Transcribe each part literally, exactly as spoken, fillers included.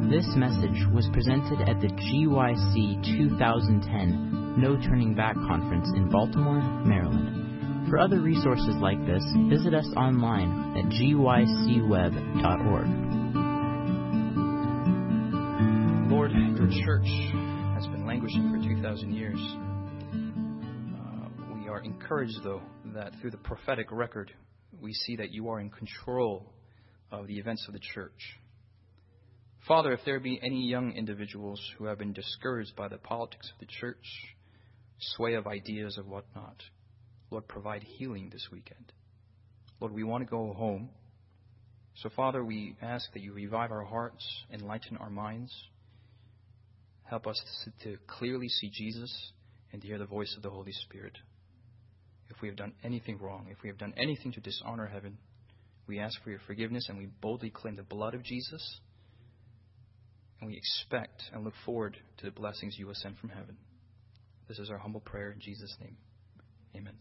This message was presented at the G Y C two thousand ten No Turning Back Conference in Baltimore, Maryland. For other resources like this, visit us online at g y c web dot org. Lord, your church has been languishing for two thousand years. Uh, we are encouraged, though, that through the prophetic record, we see that you are in control of the events of the church. Father, if there be any young individuals who have been discouraged by the politics of the church, sway of ideas of whatnot, Lord, provide healing this weekend. Lord, we want to go home. So, Father, we ask that you revive our hearts, enlighten our minds, help us to, to clearly see Jesus and to hear the voice of the Holy Spirit. If we have done anything wrong, if we have done anything to dishonor heaven, we ask for your forgiveness and we boldly claim the blood of Jesus. And we expect and look forward to the blessings you will send from heaven. This is our humble prayer in Jesus' name. Amen.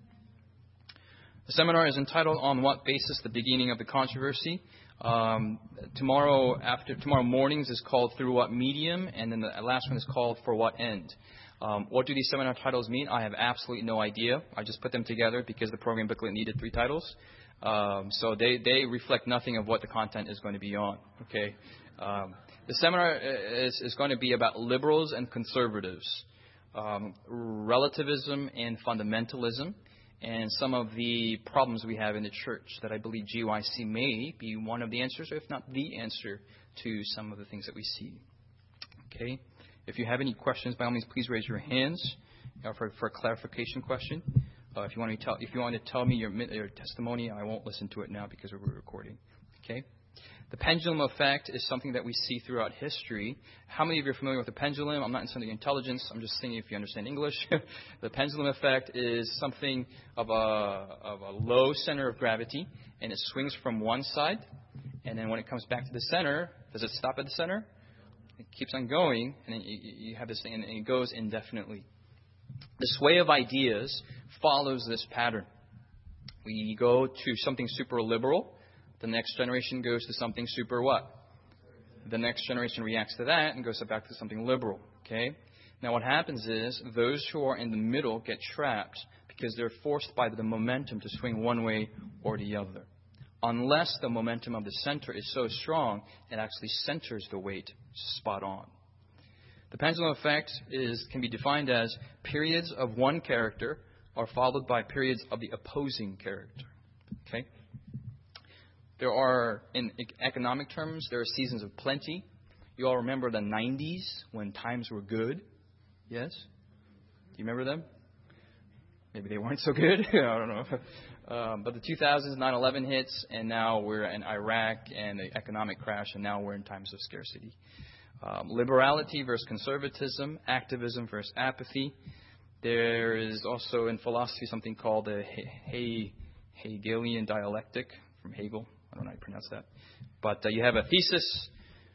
The seminar is entitled On What Basis the Beginning of the Controversy. Um, tomorrow after tomorrow mornings is called Through What Medium, and then the last one is called For What End. Um, what do these seminar titles mean? I have absolutely no idea. I just put them together because the program booklet needed three titles. Um, so they, they reflect nothing of what the content is going to be on. Okay. Um, the seminar is, is going to be about liberals and conservatives, um, relativism and fundamentalism, and some of the problems we have in the church that I believe G Y C may be one of the answers, or if not the answer, to some of the things that we see. Okay? If you have any questions, by all means, please raise your hands uh, for, for a clarification question. Uh, if you want to tell, if you want to tell me your, your testimony, I won't listen to it now because we're recording. Okay? The pendulum effect is something that we see throughout history. How many of you are familiar with the pendulum? I'm not insulting intelligence. I'm just saying if you understand English. The pendulum effect is something of a, of a low center of gravity, and it swings from one side. And then when it comes back to the center, does it stop at the center? It keeps on going, and then you, you have this thing, and it goes indefinitely. The sway of ideas follows this pattern. We go to something super liberal. The next generation goes to something super what? The next generation reacts to that and goes back to something liberal. Okay? Now what happens is those who are in the middle get trapped because they're forced by the momentum to swing one way or the other. Unless the momentum of the center is so strong, it actually centers the weight spot on. The pendulum effect is can be defined as periods of one character are followed by periods of the opposing character. Okay? There are, in economic terms, there are seasons of plenty. You all remember the nineties when times were good? Yes? Do you remember them? Maybe they weren't so good. I don't know. Um, but the two thousands, nine eleven hits, and now we're in Iraq and the economic crash, and now we're in times of scarcity. Um, liberality versus conservatism, activism versus apathy. There is also in philosophy something called the he- Hegelian dialectic from Hegel. I don't know how you pronounce that. But uh, you have a thesis.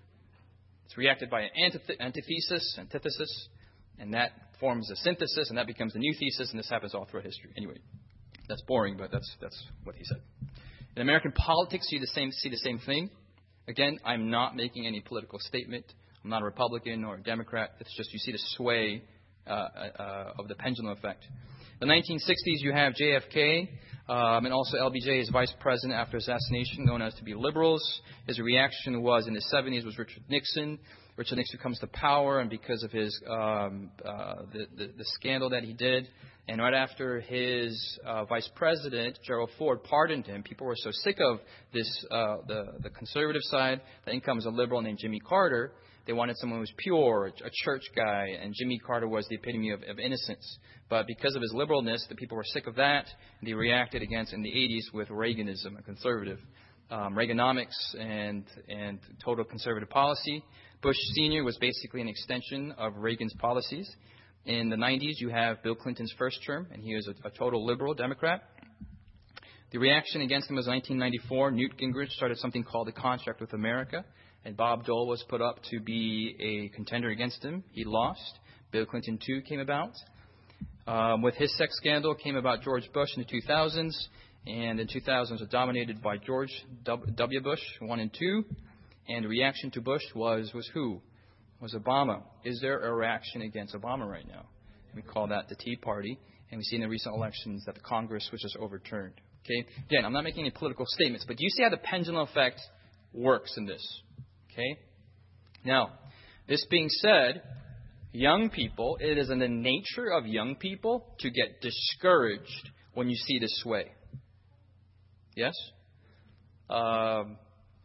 It's reacted by an antith- antithesis, antithesis, and that forms a synthesis, and that becomes a new thesis, and this happens all throughout history. Anyway, that's boring, but that's that's what he said. In American politics, you see the same, see the same thing. Again, I'm not making any political statement. I'm not a Republican or a Democrat. It's just you see the sway uh, uh, of the pendulum effect. In the nineteen sixties, you have J F K um, and also L B J as vice president after assassination, known as to be liberals. His reaction was in the seventies was Richard Nixon. Richard Nixon comes to power, and because of his um, uh, the, the, the scandal that he did, and right after his uh, vice president Gerald Ford pardoned him, people were so sick of this uh, the the conservative side that in comes a liberal named Jimmy Carter. They wanted someone who was pure, a church guy, and Jimmy Carter was the epitome of, of innocence. But because of his liberalness, the people were sick of that, and they reacted against in the eighties with Reaganism, a conservative. Um, Reaganomics and, and total conservative policy. Bush Senior was basically an extension of Reagan's policies. In the nineties, you have Bill Clinton's first term, and he was a, a total liberal Democrat. The reaction against him was nineteen ninety-four. Newt Gingrich started something called the Contract with America. And Bob Dole was put up to be a contender against him. He lost. Bill Clinton two came about. Um, with his sex scandal came about George Bush in the two thousands. And in two thousands was dominated by George W. Bush, one and two. And the reaction to Bush was, was who? Was Obama. Is there a reaction against Obama right now? We call that the Tea Party. And we see in the recent elections that the Congress was just overturned. Okay. Again, I'm not making any political statements, but do you see how the pendulum effect works in this? Okay. Now, this being said, young people, it is in the nature of young people to get discouraged when you see this sway. Yes? Um,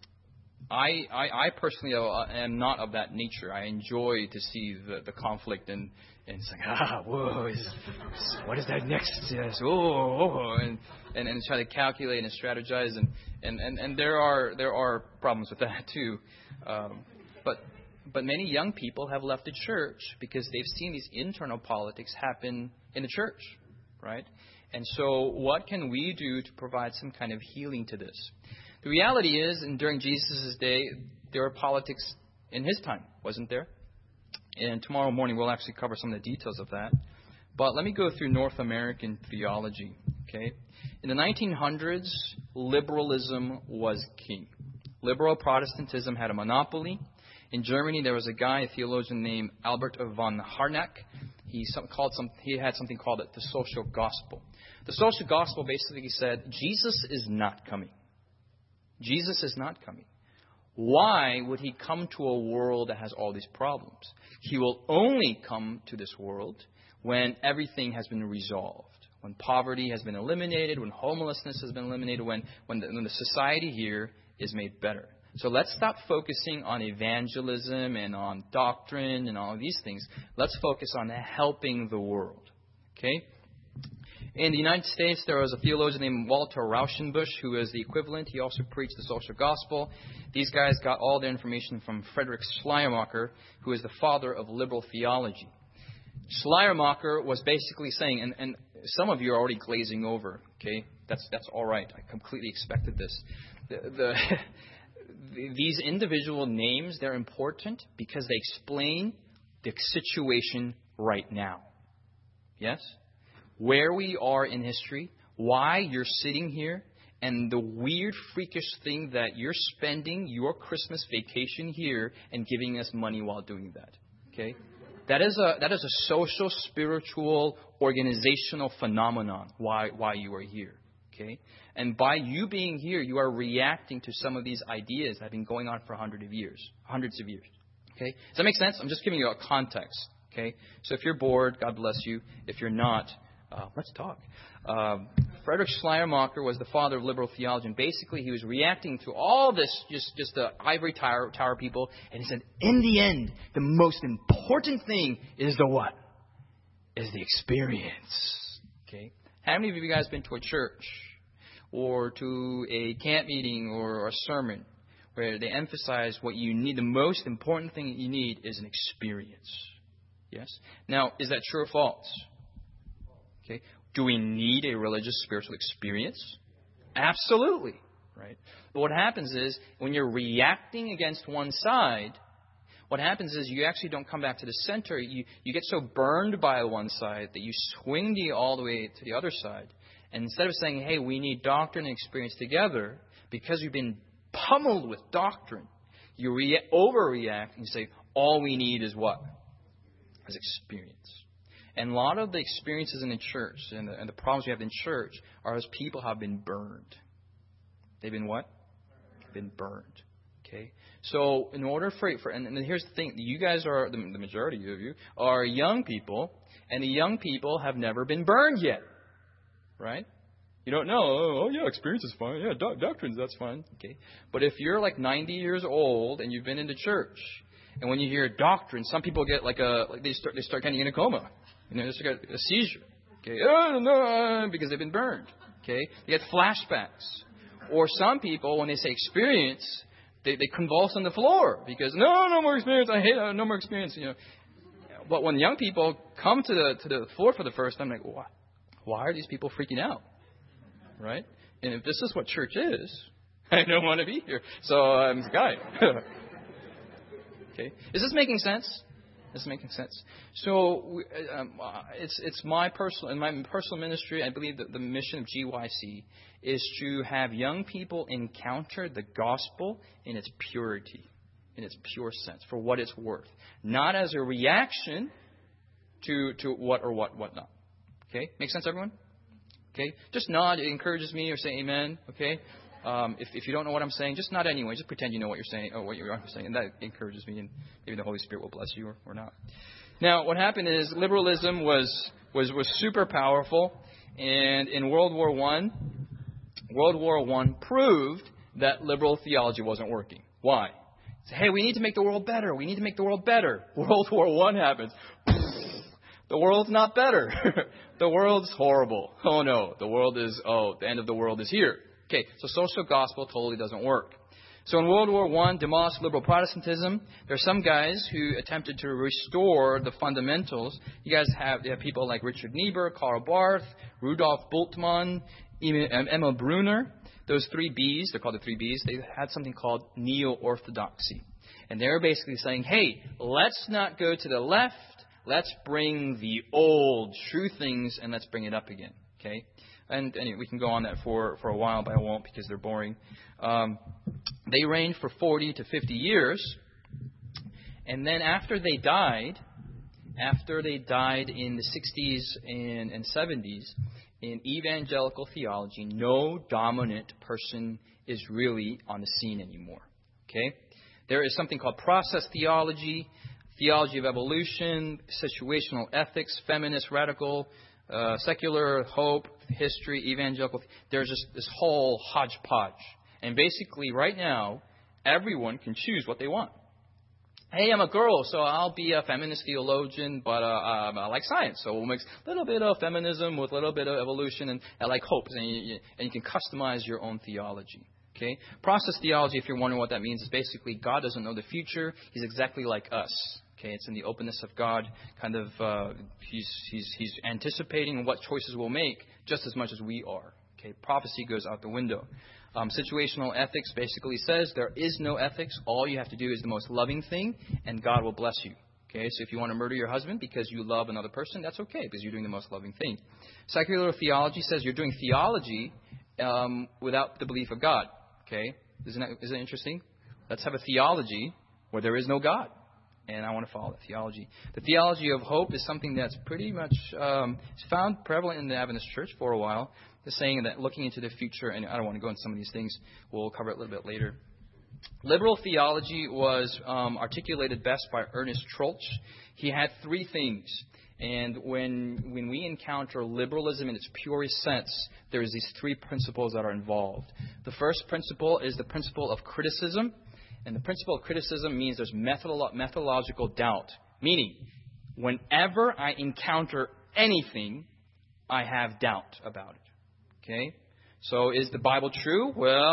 I, I, I personally am not of that nature. I enjoy to see the, the conflict and, and it's like, ah, whoa, is, what is that next? Yes, oh, oh, and, and and try to calculate and strategize, and, and, and, and there are there are problems with that too. Um, but but many young people have left the church because they've seen these internal politics happen in the church, right? And so, what can we do to provide some kind of healing to this? The reality is, and during Jesus' day, there were politics in his time, wasn't there? And tomorrow morning we'll actually cover some of the details of that. But let me go through North American theology. Okay, in the nineteen hundreds, liberalism was king. Liberal Protestantism had a monopoly. In Germany, there was a guy, a theologian named Albert von Harnack. He some, called some. He had something called it the social gospel. The social gospel basically said Jesus is not coming. Jesus is not coming. Why would he come to a world that has all these problems? He will only come to this world when everything has been resolved, when poverty has been eliminated, when homelessness has been eliminated, when, when, the, when the society here is made better. So let's stop focusing on evangelism and on doctrine and all of these things. Let's focus on helping the world. Okay? In the United States, there was a theologian named Walter Rauschenbusch, who is the equivalent. He also preached the social gospel. These guys got all their information from Frederick Schleiermacher, who is the father of liberal theology. Schleiermacher was basically saying, and, and some of you are already glazing over, okay? That's that's all right. I completely expected this. The, the, these individual names, they're important because they explain the situation right now. Yes? Where we are in history, why you're sitting here, and the weird, freakish thing that you're spending your Christmas vacation here and giving us money while doing that. Okay? That is a that is a social, spiritual, organizational phenomenon why why you are here. Okay? And by you being here, you are reacting to some of these ideas that have been going on for hundreds of years. Hundreds of years. Okay? Does that make sense? I'm just giving you a context. Okay? So if you're bored, God bless you. If you're not, Uh, let's talk. Um, Frederick Schleiermacher was the father of liberal theology, and basically he was reacting to all this, just, just the ivory tower, tower people, and he said, in the end, the most important thing is the what? Is the experience. Okay? How many of you guys been to a church or to a camp meeting or a sermon where they emphasize what you need, the most important thing that you need is an experience? Yes? Now, is that true or false? Okay. Do we need a religious spiritual experience? Absolutely. Right. But what happens is when you're reacting against one side, what happens is you actually don't come back to the center. You, you get so burned by one side that you swing the all the way to the other side. And instead of saying, hey, we need doctrine and experience together, because you've been pummeled with doctrine, you re- overreact and you say, all we need is what? Is experience. And a lot of the experiences in the church and the, and the problems we have in church are as people have been burned. They've been what? Been burned. Okay? So in order for, for and, and here's the thing, you guys are, the, the majority of you, are young people, and the young people have never been burned yet. Right? You don't know, oh, oh yeah, experience is fine. Yeah, doc, doctrines, that's fine. Okay? But if you're like ninety years old and you've been into church, and when you hear doctrine, some people get like a, like they start, they start getting in a coma. You know, just got a seizure. Okay, oh, no, because they've been burned. Okay, they get flashbacks. Or some people, when they say experience, they, they convulse on the floor because no, no more experience. I hate it. No more experience. You know, but when young people come to the to the floor for the first time, like, why, why are these people freaking out? Right? And if this is what church is, I don't want to be here. So I'm the guy. Okay, is this making sense? This is making sense. So um, it's it's my personal in my personal ministry. I believe that the mission of G Y C is to have young people encounter the gospel in its purity, in its pure sense, for what it's worth. Not as a reaction to, to what or what, what not. Okay? Make sense, everyone? Okay? Just nod. It encourages me, or say amen. Okay? Um, if, if you don't know what I'm saying, just nod anyway. Just pretend you know what you're saying, or what you're saying. And that encourages me, and maybe the Holy Spirit will bless you or, or not. Now, what happened is liberalism was, was, was super powerful. And in World War One, World War One proved that liberal theology wasn't working. Why? Say, hey, we need to make the world better. We need to make the world better. World War One happens. The world's not better. The world's horrible. Oh, no. The world is, oh, the end of the world is here. Okay, so social gospel totally doesn't work. So in World War One, demolished liberal Protestantism. There are some guys who attempted to restore the fundamentals. You guys have, you have people like Richard Niebuhr, Karl Barth, Rudolf Bultmann, Emil Brunner. Those three B's, they're called the three B's, they had something called neo-orthodoxy. And they're basically saying, hey, let's not go to the left. Let's bring the old, true things, and let's bring it up again. Okay? And anyway, we can go on that for, for a while, but I won't because they're boring. Um, they reigned for forty to fifty years. And then after they died, after they died in the sixties and, and seventies, in evangelical theology, no dominant person is really on the scene anymore. Okay? There is something called process theology, theology of evolution, situational ethics, feminist, radical, uh, secular, hope, history, evangelical. There's just this whole hodgepodge. And basically, right now, everyone can choose what they want. Hey, I'm a girl, so I'll be a feminist theologian, but uh, um, I like science, so we'll mix a little bit of feminism with a little bit of evolution, and I like hope, and you, and you can customize your own theology. Okay? Process theology, if you're wondering what that means, is basically God doesn't know the future. He's exactly like us. Okay? It's in the openness of God. Kind of, uh, he's he's he's anticipating what choices we'll make just as much as we are. Okay? Prophecy goes out the window. Um, situational ethics basically says there is no ethics. All you have to do is the most loving thing, and God will bless you. Okay, so if you want to murder your husband because you love another person, that's okay because you're doing the most loving thing. Secular theology says you're doing theology um, without the belief of God. Okay, isn't that, isn't that interesting? Let's have a theology where there is no God, and I want to follow that theology. The theology of hope is something that's pretty much um, found prevalent in the Adventist Church for a while. The saying that looking into the future, and I don't want to go into some of these things, we'll cover it a little bit later. Liberal theology was um, articulated best by Ernest Troeltsch. He had three things. And when when we encounter liberalism in its purest sense, there's these three principles that are involved. The first principle is the principle of criticism. And the principle of criticism means there's methodolo- methodological doubt. Meaning, whenever I encounter anything, I have doubt about it. Okay? So is the Bible true?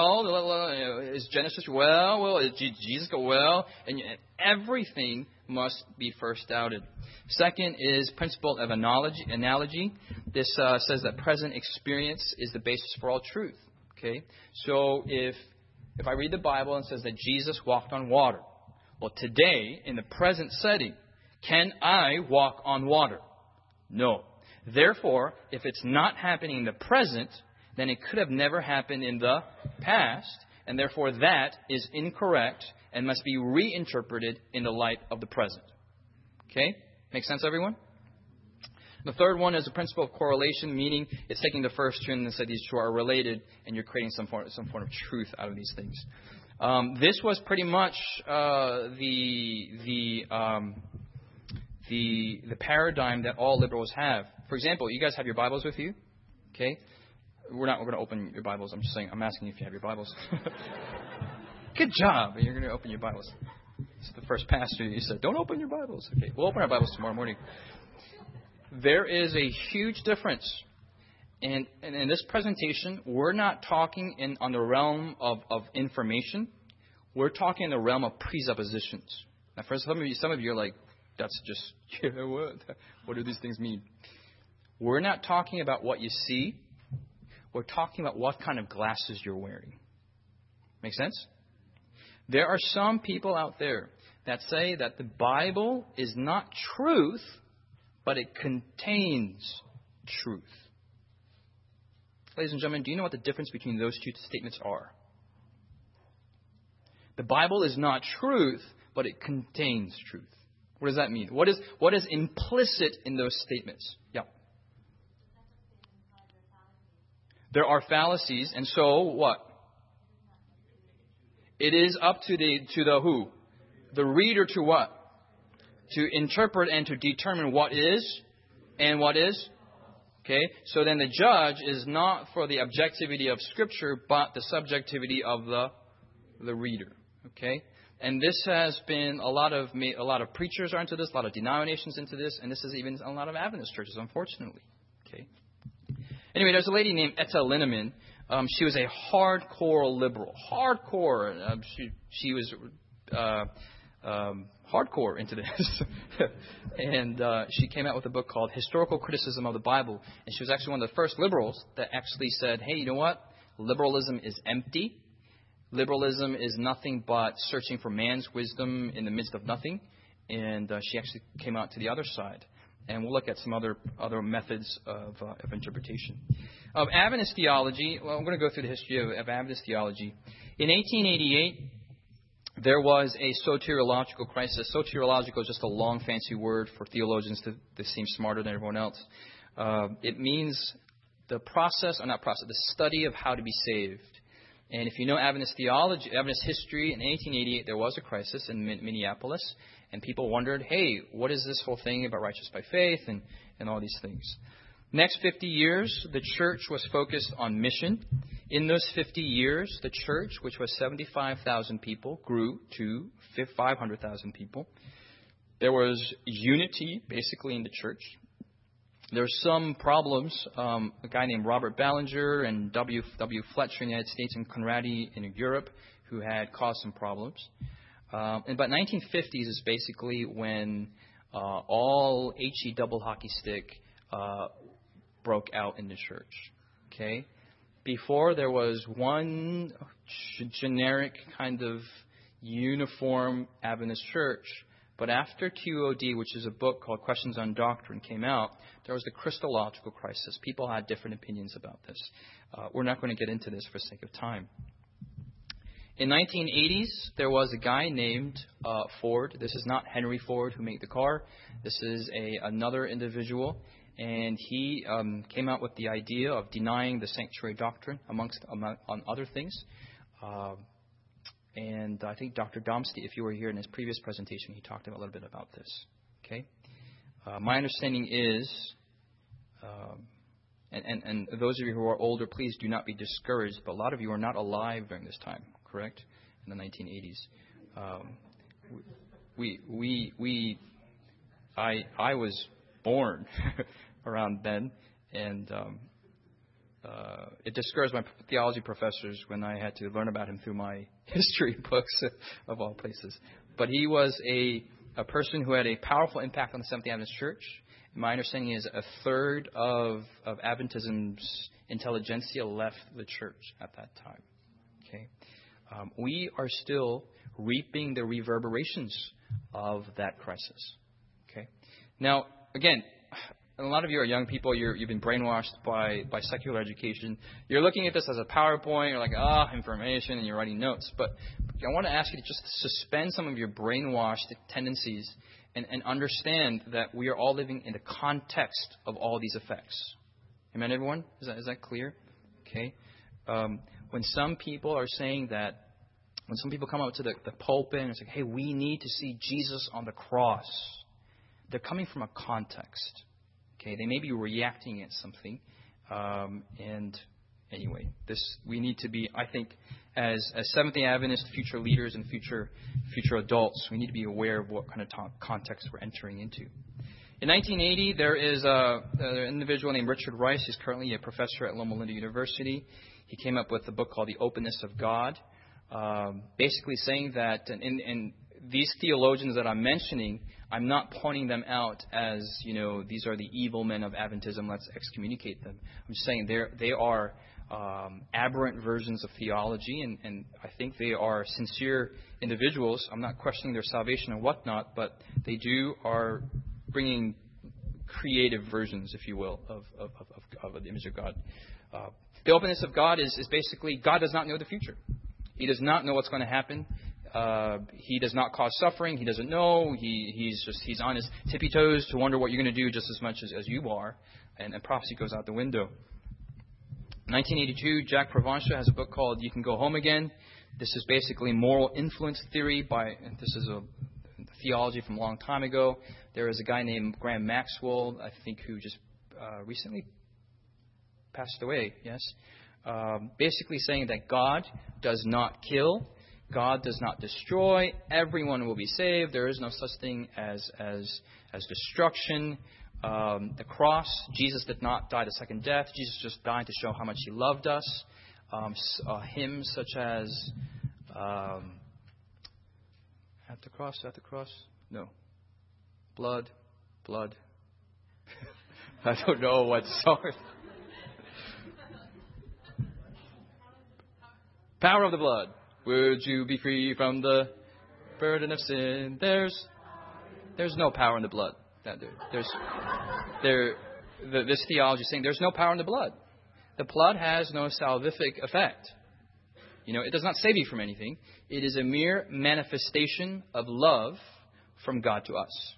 Well, is Genesis true? Well, well, is Jesus go well? And everything must be first doubted. Second is principle of analogy. analogy. This uh, says that present experience is the basis for all truth. Okay? So if if I read the Bible and it says that Jesus walked on water, well, today, in the present setting, can I walk on water? No. Therefore, if it's not happening in the present, then it could have never happened in the past, and therefore that is incorrect and must be reinterpreted in the light of the present. Okay? Make sense, everyone? The third one is the principle of correlation, meaning it's taking the first two and said these two are related, and you're creating some form, some form of truth out of these things. Um, this was pretty much uh, the the um, the the paradigm that all liberals have. For example, you guys have your Bibles with you, okay? We're not. We're going to open your Bibles. I'm just saying. I'm asking you if you have your Bibles. Good job. You're going to open your Bibles. It's the first pastor you said, "Don't open your Bibles." Okay, we'll open our Bibles tomorrow morning. There is a huge difference, and, and in this presentation, we're not talking in on the realm of, of information. We're talking in the realm of presuppositions. Now, for some of you, some of you are like, "That's just yeah, what? What do these things mean?" We're not talking about what you see. We're talking about what kind of glasses you're wearing. Make sense? There are some people out there that say that the Bible is not truth, but it contains truth. Ladies and gentlemen, do you know what the difference between those two statements are? The Bible is not truth, but it contains truth. What does that mean? What is what is implicit in those statements? Yeah. There are fallacies, and so what? It is up to the to the who? The reader to what? To interpret and to determine what is and what is. Okay? So then the judge is not for the objectivity of Scripture, but the subjectivity of the the reader. Okay? And this has been a lot of a lot of preachers are into this, a lot of denominations into this, and this is even a lot of Adventist churches, unfortunately. Okay. Anyway, there's a lady named Etta Linneman. Um, she was a hardcore liberal, hardcore. Uh, she she was uh, um, hardcore into this, and uh, she came out with a book called Historical Criticism of the Bible. And she was actually one of the first liberals that actually said, "Hey, you know what? Liberalism is empty. Liberalism is nothing but searching for man's wisdom in the midst of nothing." And uh, she actually came out to the other side. And we'll look at some other other methods of, uh, of interpretation. Of Adventist theology, well, I'm going to go through the history of, of Adventist theology. In eighteen eighty-eight, there was a soteriological crisis. Soteriological is just a long, fancy word for theologians to, to seem smarter than everyone else. Uh, it means the process, or not process, the study of how to be saved. And if you know Adventist theology, Adventist history, in eighteen eighty-eight there was a crisis in Minneapolis, and people wondered, hey, what is this whole thing about righteous by faith and, and all these things? Next fifty years, the church was focused on mission. In those fifty years, the church, which was seventy-five thousand people, grew to five hundred thousand people. There was unity, basically, in the church. There's some problems. Um, a guy named Robert Ballinger and W. W. Fletcher in the United States and Conradi in Europe who had caused some problems. Um, and about nineteen fifties is basically when uh, all H E double hockey stick uh, broke out in the church. Okay, before there was one g- generic kind of uniform Adventist church. But after Q O D, which is a book called Questions on Doctrine, came out, there was the Christological crisis. People had different opinions about this. Uh, we're not going to get into this for sake of time. In nineteen eighties, there was a guy named uh, Ford. This is not Henry Ford who made the car. This is a another individual. And he um, came out with the idea of denying the sanctuary doctrine, amongst among, on other things. Uh, And I think Doctor Domsty, if you were here in his previous presentation, he talked a little bit about this. Okay, uh, my understanding is, um, and, and, and those of you who are older, please do not be discouraged, but a lot of you are not alive during this time, correct? In the nineteen eighties. Um, we, we, we, I, I was born around then, and um, Uh, it discouraged my theology professors when I had to learn about him through my history books, of all places. But he was a, a person who had a powerful impact on the Seventh-day Adventist Church. My understanding is a third of, of Adventism's intelligentsia left the church at that time. Okay, um, we are still reaping the reverberations of that crisis. Okay, now again. And a lot of you are young people. You're, you've been brainwashed by, by secular education. You're looking at this as a PowerPoint. You're like, ah, oh, information, and you're writing notes. But I want to ask you to just suspend some of your brainwashed tendencies and, and understand that we are all living in the context of all these effects. Amen, everyone? Is that, is that clear? Okay. Um, when some people are saying that, when some people come up to the, the pulpit and say, hey, we need to see Jesus on the cross, they're coming from a context. Okay, they may be reacting at something, um, and anyway, this we need to be. I think, as as Seventh-day Adventist future leaders and future future adults, we need to be aware of what kind of ta- context we're entering into. In nineteen eighty, there is a, an individual named Richard Rice. He's currently a professor at Loma Linda University. He came up with a book called The Openness of God, um, basically saying that, and, and, and these theologians that I'm mentioning, I'm not pointing them out as, you know, these are the evil men of Adventism, let's excommunicate them. I'm just saying they're, they are um, aberrant versions of theology, and, and I think they are sincere individuals. I'm not questioning their salvation and whatnot, but they do are bringing creative versions, if you will, of, of, of, of the image of God. Uh, The openness of God is, is basically God does not know the future. He does not know what's going to happen. Uh, he does not cause suffering. He doesn't know. He, he's just he's on his tippy toes to wonder what you're going to do just as much as, as you are. And, and prophecy goes out the window. nineteen eighty-two, Jack Provencher has a book called You Can Go Home Again. This is basically moral influence theory. By and this is a theology from a long time ago. There is a guy named Graham Maxwell, I think, who just uh, recently passed away. Yes, um, basically saying that God does not kill. God does not destroy. Everyone will be saved. There is no such thing as as as destruction. Um, the cross, Jesus did not die the second death. Jesus just died to show how much He loved us. Um, uh, hymns such as um, at the cross, at the cross, no, blood, blood. I don't know what song. Power of the blood. Would you be free from the burden of sin? There's, there's no power in the blood. There's, there, the, this theology is saying there's no power in the blood. The blood has no salvific effect. You know, it does not save you from anything. It is a mere manifestation of love from God to us.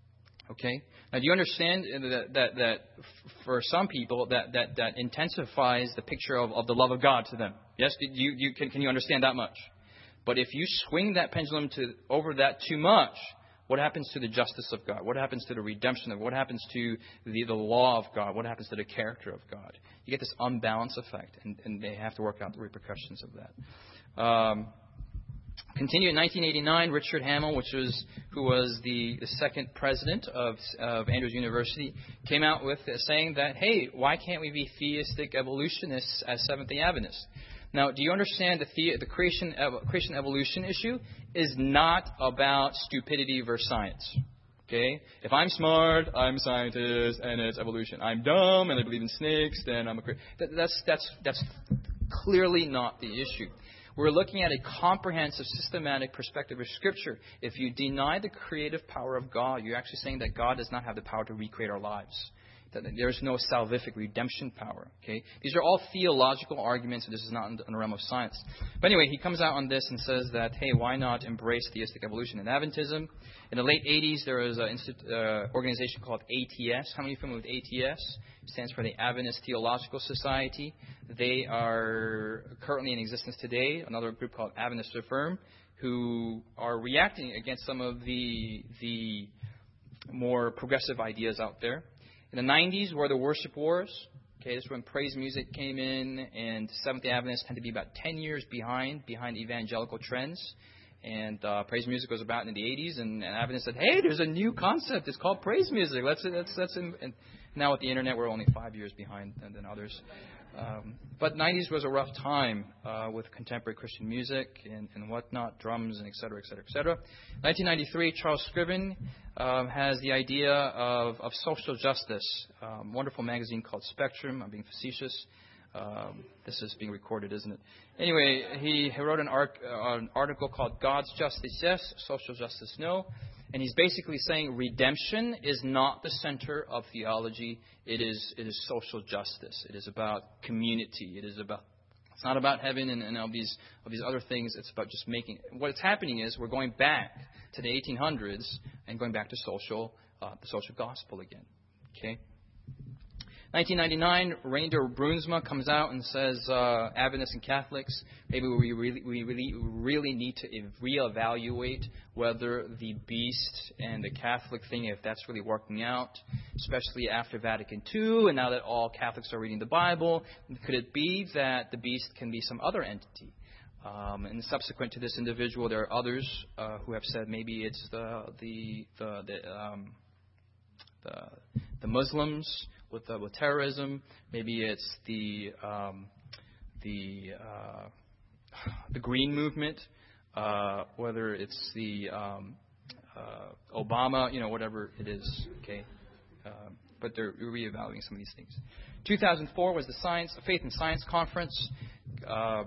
Okay. Now, do you understand that that, that for some people that, that, that intensifies the picture of, of the love of God to them? Yes. Do you, you can, can you understand that much? But if you swing that pendulum to over that too much, what happens to the justice of God? What happens to the redemption of God? What happens to the, the law of God? What happens to the character of God? You get this unbalanced effect, and, and they have to work out the repercussions of that. Um, continue in nineteen eighty-nine, Richard Hamill, which was who was the, the second president of, of Andrews University, came out with uh, saying that, hey, why can't we be theistic evolutionists as Seventh-day Adventists? Now, do you understand the, the, the creation, creation evolution issue is not about stupidity versus science? Okay? If I'm smart, I'm a scientist, and it's evolution. I'm dumb, and I believe in snakes, then I'm a creator. That, that's, that's, that's clearly not the issue. We're looking at a comprehensive, systematic perspective of Scripture. If you deny the creative power of God, you're actually saying that God does not have the power to recreate our lives. That there's no salvific redemption power. Okay, these are all theological arguments, and this is not in the realm of science. But anyway, he comes out on this and says that, hey, why not embrace theistic evolution in Adventism? In the late eighties, there was an uh, organization called A T S. How many are familiar with A T S? It stands for the Adventist Theological Society. They are currently in existence today. Another group called Adventist Affirm, who are reacting against some of the the more progressive ideas out there. In the nineties were the worship wars. Okay, this is when praise music came in, and Seventh-day Adventists tend to be about ten years behind, behind evangelical trends. And uh, praise music was about in the eighties, and, and Adventists said, hey, there's a new concept. It's called praise music. Let's, let's, let's, and now with the internet, we're only five years behind than, than others. Um, but nineties was a rough time uh, with contemporary Christian music and, and whatnot, drums and et cetera, et cetera, et cetera. nineteen ninety-three, Charles Scriven um, has the idea of, of social justice. Um, wonderful magazine called Spectrum. I'm being facetious. Um, this is being recorded, isn't it? Anyway, he, he wrote an, arc, uh, an article called God's Justice Yes, Social Justice No. And he's basically saying redemption is not the center of theology. It is it is social justice. It is about community. It is about it's not about heaven and, and all these all these other things. It's about just making. What's happening is we're going back to the eighteen hundreds and going back to social uh, the social gospel again. Okay. nineteen ninety-nine, Reinhard Brunsma comes out and says, uh, Adventists and Catholics, maybe we really, we really, really need to reevaluate whether the beast and the Catholic thing, if that's really working out, especially after Vatican Two, and now that all Catholics are reading the Bible. Could it be that the beast can be some other entity? Um, and subsequent to this individual, there are others uh, who have said maybe it's the the the the, um, the, the Muslims. With, uh, with terrorism, maybe it's the um, the uh, the Green Movement, uh, whether it's the um, uh, Obama, you know, whatever it is. Okay, uh, but they're reevaluating some of these things. two thousand four was the Science, Faith and Science Conference. Uh,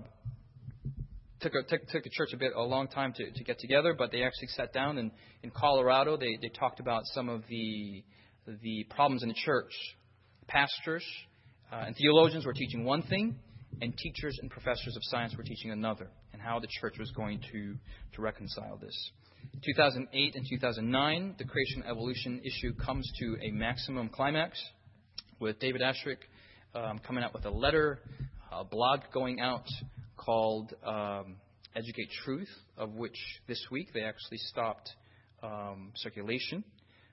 took a took, took a church a bit a long time to, to get together, but they actually sat down and in Colorado they, they talked about some of the the problems in the church. Pastors uh, and theologians were teaching one thing, and teachers and professors of science were teaching another, and how the church was going to, to reconcile this. two thousand eight and two thousand nine, the creation evolution issue comes to a maximum climax with David Ashrick um, coming out with a letter, a blog going out called um, Educate Truth, of which this week they actually stopped um, circulation.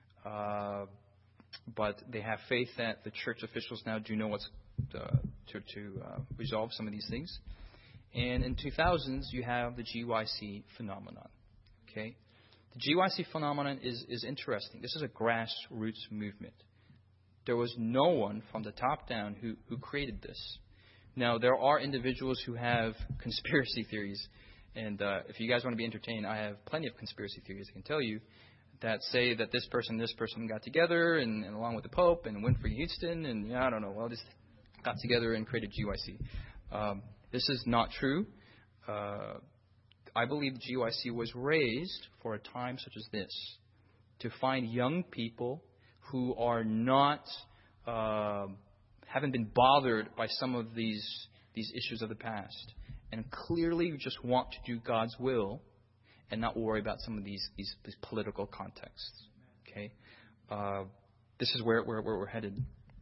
Uh, but they have faith that the church officials now do know what's uh, to, to uh, resolve some of these things. And in two thousands, you have the G Y C phenomenon. Okay, the G Y C phenomenon is, is interesting. This is a grassroots movement. There was no one from the top down who, who created this. Now, there are individuals who have conspiracy theories. And uh, if you guys want to be entertained, I have plenty of conspiracy theories I can tell you that say that this person and this person got together, and, and along with the Pope and Winfrey Houston, and yeah, I don't know, well, just got together and created G Y C. Um, this is not true. Uh, I believe G Y C was raised for a time such as this, to find young people who are not, uh, haven't been bothered by some of these these issues of the past, and clearly just want to do God's will and not worry about some of these these, these political contexts. Okay, uh, this is where, where where we're headed.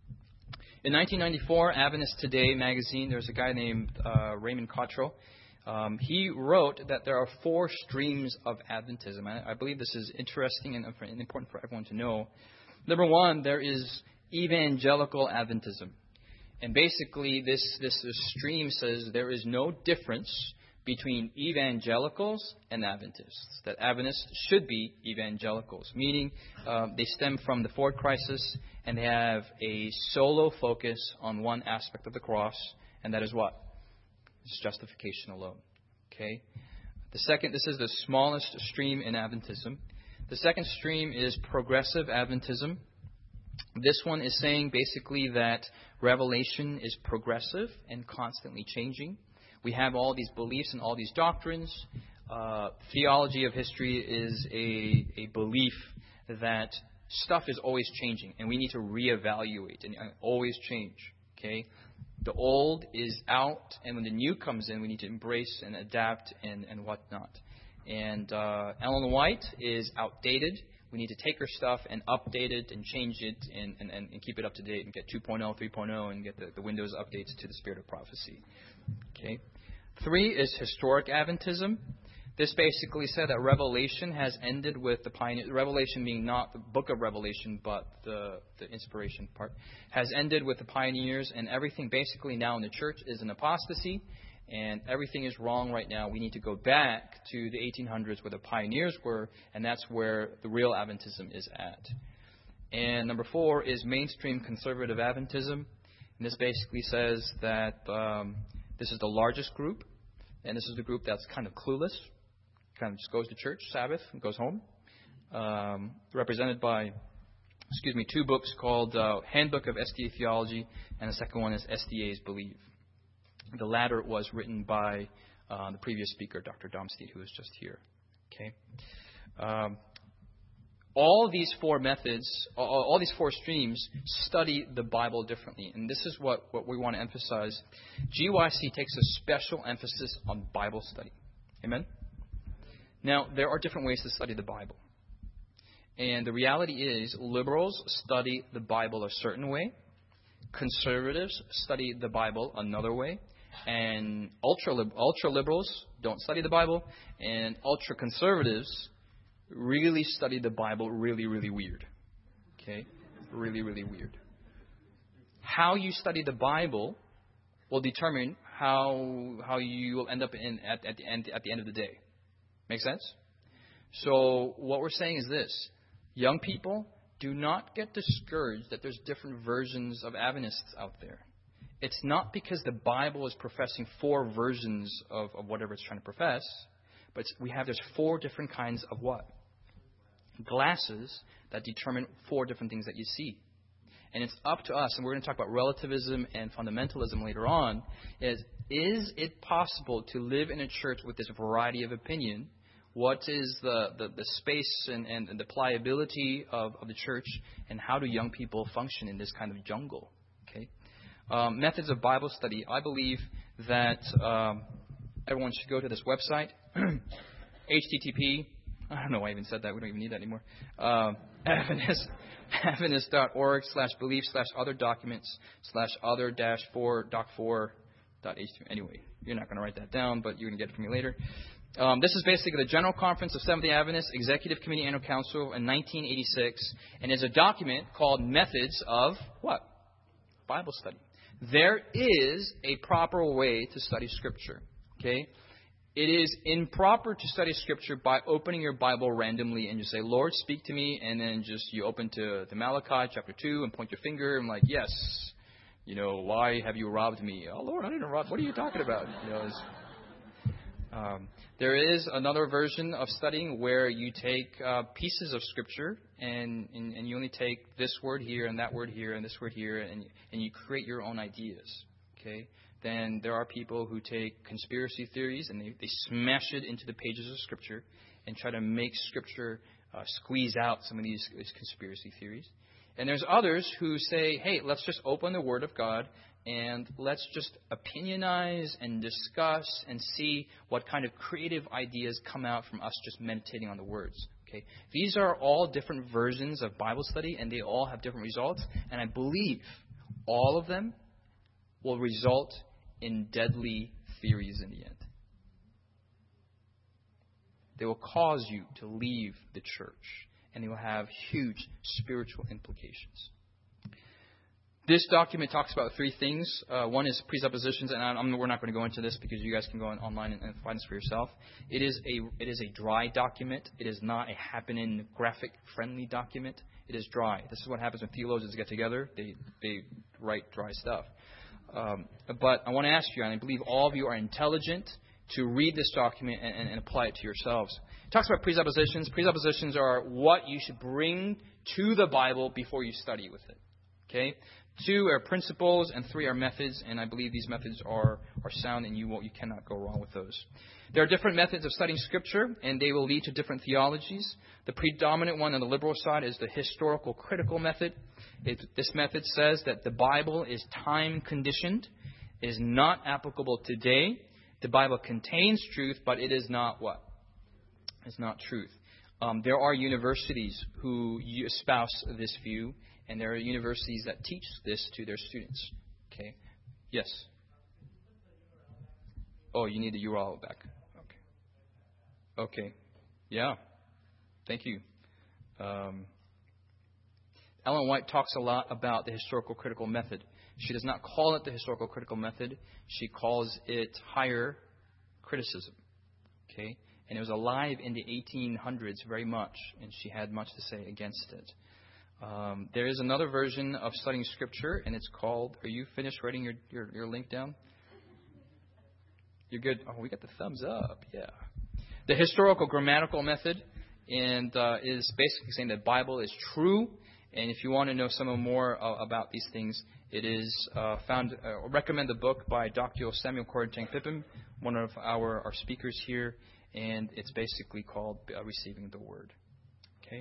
In nineteen ninety-four, Adventist Today magazine, there's a guy named uh, Raymond Cottrell. Um, he wrote that there are four streams of Adventism. I, I believe this is interesting and, and important for everyone to know. Number one, there is evangelical Adventism. And basically, this, this, this stream says there is no difference between evangelicals and Adventists. That Adventists should be evangelicals, meaning uh, they stem from the Ford crisis and they have a solo focus on one aspect of the cross, and that is what? It's justification alone. Okay. The second, this is the smallest stream in Adventism. The second stream is progressive Adventism. This one is saying basically that revelation is progressive and constantly changing. We have all these beliefs and all these doctrines. Uh, theology of history is a, a belief that stuff is always changing, and we need to reevaluate and always change. Okay, the old is out, and when the new comes in, we need to embrace and adapt and, and whatnot. And uh, Ellen White is outdated. We need to take her stuff and update it and change it and, and, and keep it up to date and get two point oh, three point oh and get the, the Windows updates to the spirit of prophecy. Okay. Three is historic Adventism. This basically said that Revelation has ended with the pioneer. Revelation being not the book of Revelation, but the, the inspiration part, has ended with the pioneers, and everything basically now in the church is an apostasy, and everything is wrong right now. We need to go back to the eighteen hundreds where the pioneers were, and that's where the real Adventism is at. And number four is mainstream conservative Adventism. And this basically says that um, this is the largest group, and this is the group that's kind of clueless, kind of just goes to church, Sabbath, and goes home. Um, represented by, excuse me, two books called uh, Handbook of S D A Theology, and the second one is S D A's Believe. The latter was written by uh, the previous speaker, Doctor Domsteed, who was just here. Okay. Um, all these four methods, all, all these four streams study the Bible differently. And this is what, what we want to emphasize. G Y C takes a special emphasis on Bible study. Amen? Now, there are different ways to study the Bible. And the reality is, liberals study the Bible a certain way. Conservatives study the Bible another way. And ultra ultra liberals don't study the Bible. And ultra conservatives really study the Bible really, really weird. Okay? Really, really weird. How you study the Bible will determine how how you will end up in at, at the end at the end of the day. Make sense? So what we're saying is this. Young people, do not get discouraged that there's different versions of Adventists out there. It's not because the Bible is professing four versions of, of whatever it's trying to profess, but it's, we have there's four different kinds of what? Glasses that determine four different things that you see. And it's up to us, and we're going to talk about relativism and fundamentalism later on, is, is it possible to live in a church with this variety of opinion? What is the, the, the space and, and, and the pliability of, of the church, and how do young people function in this kind of jungle? Okay, um, methods of Bible study. I believe that um, everyone should go to this website, H T T P. I don't know why I even said that. We don't even need that anymore. Uh, Adventist, Adventist.org slash belief slash other documents slash other dash four doc four dot H T M L. Anyway, you're not going to write that down, but you're going to get it from me later. Um, this is basically the General Conference of Seventh-day Adventists Executive Committee Annual Council in nineteen eighty-six, and is a document called Methods of what? Bible Study. There is a proper way to study Scripture. Okay? It is improper to study Scripture by opening your Bible randomly and just say, Lord, speak to me, and then just you open to, to Malachi chapter two and point your finger and like, yes, you know, why have you robbed me? Oh, Lord, I didn't rob. What are you talking about? You know, it's, um, there is another version of studying where you take uh, pieces of Scripture and, and, and you only take this word here and that word here and this word here, and, and you create your own ideas. Okay? Then there are people who take conspiracy theories and they, they smash it into the pages of Scripture and try to make Scripture uh, squeeze out some of these, these conspiracy theories. And there's others who say, hey, let's just open the Word of God and let's just opinionize and discuss and see what kind of creative ideas come out from us just meditating on the words. Okay, these are all different versions of Bible study, and they all have different results. And I believe all of them will result in deadly theories in the end. They will cause you to leave the church, and they will have huge spiritual implications. This document talks about three things. Uh, one is presuppositions, and I'm, we're not going to go into this because you guys can go on, online and, and find this for yourself. It is a it is a dry document. It is not a happening graphic-friendly document. It is dry. This is what happens when theologians get together. They they write dry stuff. Um, but I want to ask you, and I believe all of you are intelligent, to read this document and, and, and apply it to yourselves. It talks about presuppositions. Presuppositions are what you should bring to the Bible before you study with it. Okay? Two are principles, and three are methods, and I believe these methods are, are sound, and you won't, you cannot go wrong with those. There are different methods of studying Scripture, and they will lead to different theologies. The predominant one on the liberal side is the historical critical method. It, this method says that the Bible is time-conditioned, is not applicable today. The Bible contains truth, but it is not what? It's not truth. Um, there are universities who espouse this view, and there are universities that teach this to their students. Okay? Yes? Oh, you need the U R L back. Okay. Okay. Yeah. Thank you. Um, Ellen White talks a lot about the historical critical method. She does not call it the historical critical method. She calls it higher criticism. Okay? And it was alive in the eighteen hundreds very much, and she had much to say against it. Um, there is another version of studying Scripture, and it's called, are you finished writing your, your, your link down? You're good? Oh, we got the thumbs up. Yeah. The historical grammatical method and uh, is basically saying that the Bible is true. And if you want to know some more uh, about these things, it is uh, found. Uh, recommend the book by Doctor Samuel Korintang Pippin, one of our, our speakers here. And it's basically called uh, Receiving the Word. Okay.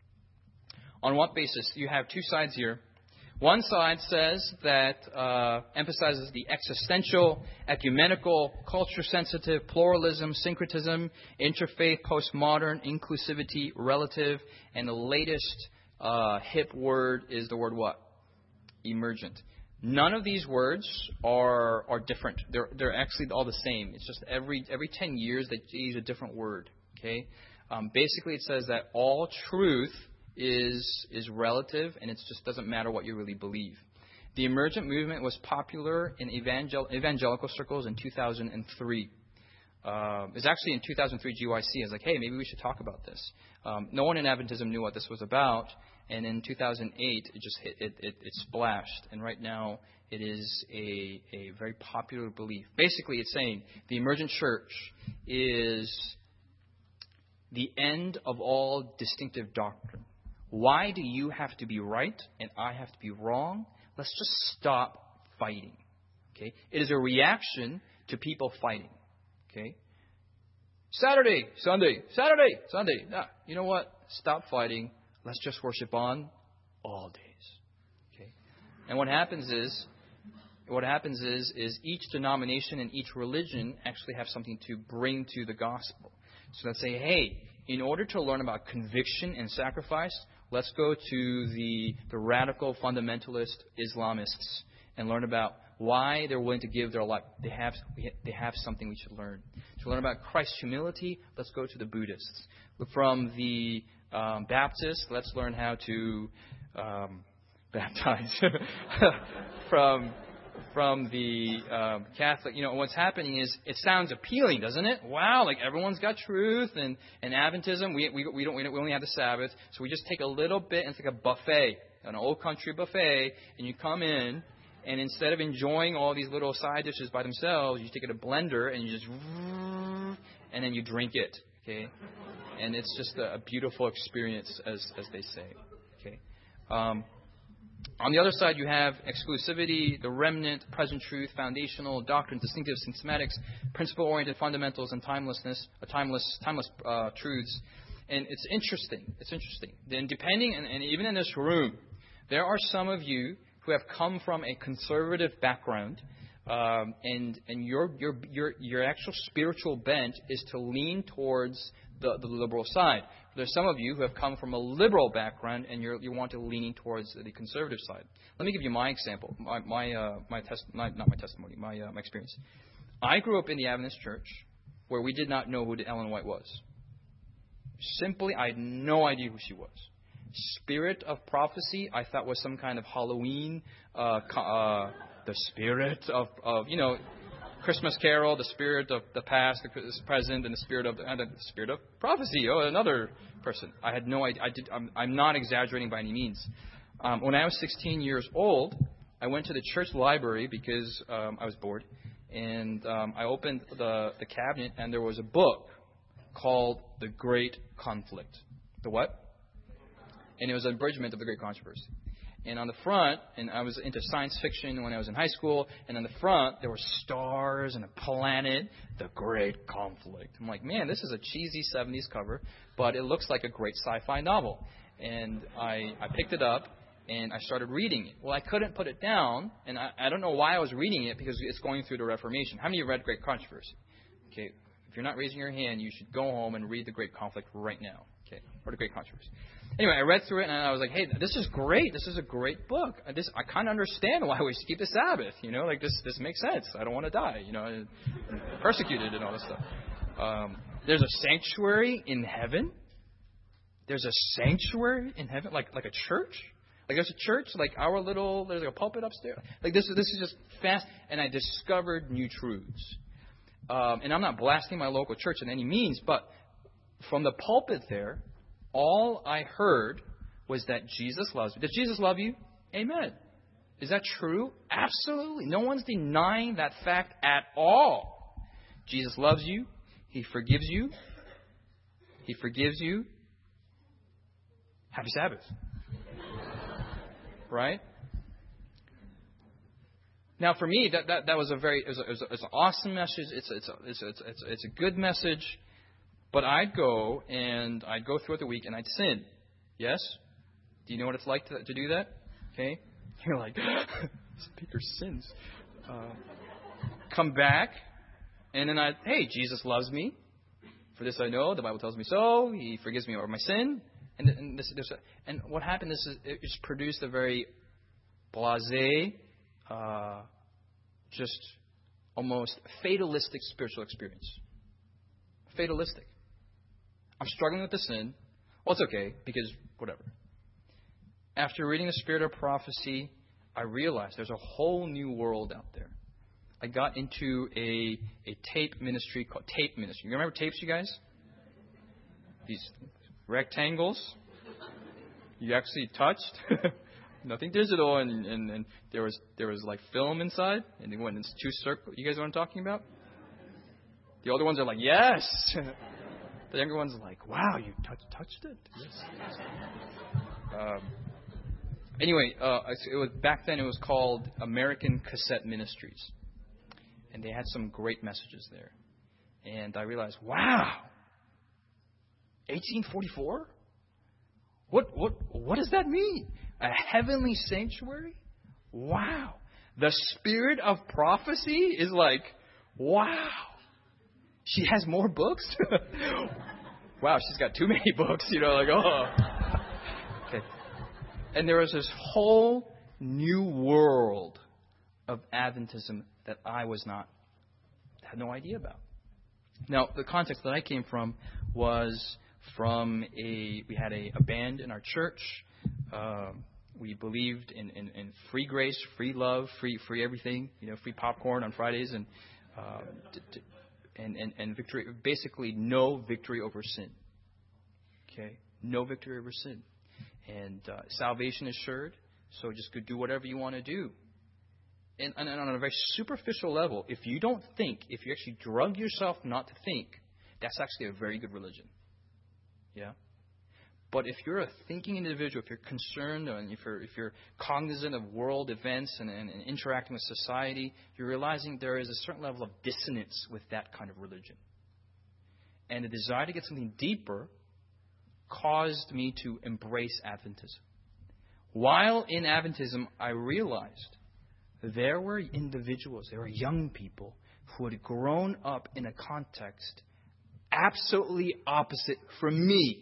On what basis? You have two sides here. One side says that uh, emphasizes the existential, ecumenical, culture-sensitive, pluralism, syncretism, interfaith, postmodern, inclusivity, relative, and the latest uh, hip word is the word what? Emergent. None of these words are are different. They're they're actually all the same. It's just every every ten years they use a different word. Okay. Um, basically, it says that all truth is is relative, and it just doesn't matter what you really believe. The emergent movement was popular in evangel- evangelical circles in two thousand three. Uh, it was actually in two thousand three G Y C. I was like, hey, maybe we should talk about this. Um, no one in Adventism knew what this was about, and in two thousand eight, it just hit, it, it, it splashed, and right now it is a, a very popular belief. Basically, it's saying the emergent church is the end of all distinctive doctrine. Why do you have to be right and I have to be wrong? Let's just stop fighting. Okay? It is a reaction to people fighting. Okay? Saturday, Sunday, Saturday, Sunday. Nah, you know what? Stop fighting. Let's just worship on all days. Okay? And what happens is what happens is, is each denomination and each religion actually have something to bring to the gospel. So let's say, hey, in order to learn about conviction and sacrifice, let's go to the, the radical fundamentalist Islamists and learn about why they're willing to give their life. They have, they have something we should learn. To learn about Christ's humility, let's go to the Buddhists. From the um, Baptists, let's learn how to um, baptize. from from the um, Catholic, you know, what's happening is it sounds appealing, doesn't it? Wow, like everyone's got truth, and, and Adventism, we, we we don't we only have the Sabbath, so we just take a little bit, and it's like a buffet, an old country buffet, and you come in, and instead of enjoying all these little side dishes by themselves, you take it a blender and you just, and then you drink it, okay? And it's just a, a beautiful experience, as as they say, okay? Um, On the other side, you have exclusivity, the remnant, present truth, foundational, doctrine, distinctive, systematics, principle-oriented fundamentals, and timelessness, uh, timeless, timeless uh, truths. And it's interesting. It's interesting. Then, depending, and, and even in this room, there are some of you who have come from a conservative background, um, and and your your your your actual spiritual bent is to lean towards the, the liberal side. There's some of you who have come from a liberal background, and you're, you want to lean towards the conservative side. Let me give you my example, my my uh, my test, not, not my testimony, my uh, my experience. I grew up in the Adventist church, where we did not know who Ellen White was. Simply, I had no idea who she was. Spirit of prophecy, I thought was some kind of Halloween, uh, uh, the spirit of, of you know. Christmas Carol, the spirit of the past, the present, and the spirit of the, and the spirit of prophecy. Oh, another person. I had no idea. I did. I'm, I'm not exaggerating by any means. Um, when I was sixteen years old, I went to the church library because um, I was bored, and um, I opened the the cabinet, and there was a book called The Great Conflict. The what? And it was an abridgment of the Great Controversy. And on the front, and I was into science fiction when I was in high school, and on the front, there were stars and a planet, the Great Conflict. I'm like, man, this is a cheesy seventies cover, but it looks like a great sci-fi novel. And I, I picked it up, and I started reading it. Well, I couldn't put it down, and I, I don't know why I was reading it, because it's going through the Reformation. How many of you read Great Controversy? Okay, if you're not raising your hand, you should go home and read the Great Conflict right now. Okay, or the Great Controversy. Anyway, I read through it, and I was like, hey, this is great. This is a great book. This, I kind of understand why we should keep the Sabbath. You know, like this this makes sense. I don't want to die, you know, and persecuted and all this stuff. Um, there's a sanctuary in heaven. There's a sanctuary in heaven, like like a church. Like there's a church, like our little, there's like a pulpit upstairs. Like this, this is just fast. And I discovered new truths. Um, and I'm not blasting my local church in any means, but from the pulpit there, all I heard was that Jesus loves me. Does Jesus love you? Amen. Is that true? Absolutely. No one's denying that fact at all. Jesus loves you. He forgives you. He forgives you. Happy Sabbath. Right? Now, for me, that, that, that was a very, it was, a, it was, a, it's an awesome message. It's, it's, a, it's, a, it's, a, it's a good message. But I'd go and I'd go throughout the week and I'd sin. Yes? Do you know what it's like to, to do that? Okay? You're like, Speaker sins. Uh, come back, and then I, hey, Jesus loves me. For this I know, the Bible tells me so. He forgives me of my sin. And, and this, this, and what happened is it just produced a very blasé, uh, just almost fatalistic spiritual experience. Fatalistic. I'm struggling with the sin. Well, it's okay, because whatever. After reading the Spirit of Prophecy, I realized there's a whole new world out there. I got into a a tape ministry called Tape Ministry. You remember tapes, you guys? These rectangles you actually touched. Nothing digital, and, and, and there was there was like film inside, and they went into two circles. You guys know what I'm talking about? The older ones are like, yes. The younger ones are like, wow, you touch, touched it? Yes. Um, anyway, uh, it was back then it was called American Cassette Ministries. And they had some great messages there. And I realized, wow, eighteen forty-four? What what what does that mean? A heavenly sanctuary? Wow. The spirit of prophecy is like, wow, she has more books? Wow, she's got too many books, you know, like, oh. Okay. And there was this whole new world of Adventism that I was not, had no idea about. Now, the context that I came from was from a, we had a, a band in our church. Uh, we believed in, in, in free grace, free love, free free everything, you know, free popcorn on Fridays, and uh, t- t- and, and, and victory, basically no victory over sin. Okay? No victory over sin. And uh, salvation assured, so just go do whatever you want to do. And, and on a very superficial level, if you don't think, if you actually drug yourself not to think, that's actually a very good religion. Yeah? But if you're a thinking individual, if you're concerned, and if you're, if you're cognizant of world events and, and, and interacting with society, you're realizing there is a certain level of dissonance with that kind of religion. And the desire to get something deeper caused me to embrace Adventism. While in Adventism, I realized there were individuals, there were young people who had grown up in a context absolutely opposite from me.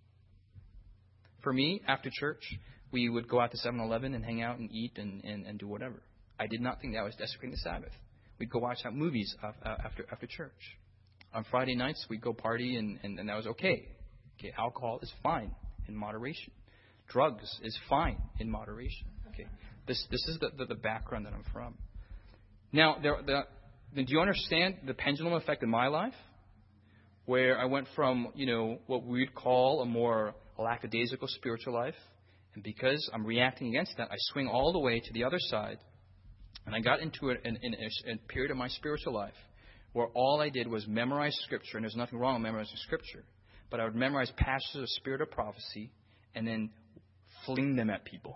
For me, after church, we would go out to seven eleven and hang out and eat and, and, and do whatever. I did not think that was desecrating the Sabbath. We'd go watch out movies after after church. On Friday nights, we'd go party, and, and, and that was okay. Okay, alcohol is fine in moderation. Drugs is fine in moderation. Okay, this this is the, the, the background that I'm from. Now, there, the, do you understand the pendulum effect in my life? Where I went from, you know, what we'd call a more lackadaisical spiritual life, and because I'm reacting against that, I swing all the way to the other side, and I got into it in, in, in a period of my spiritual life where all I did was memorize Scripture, and there's nothing wrong with memorizing Scripture, but I would memorize passages of spirit of prophecy and then fling them at people.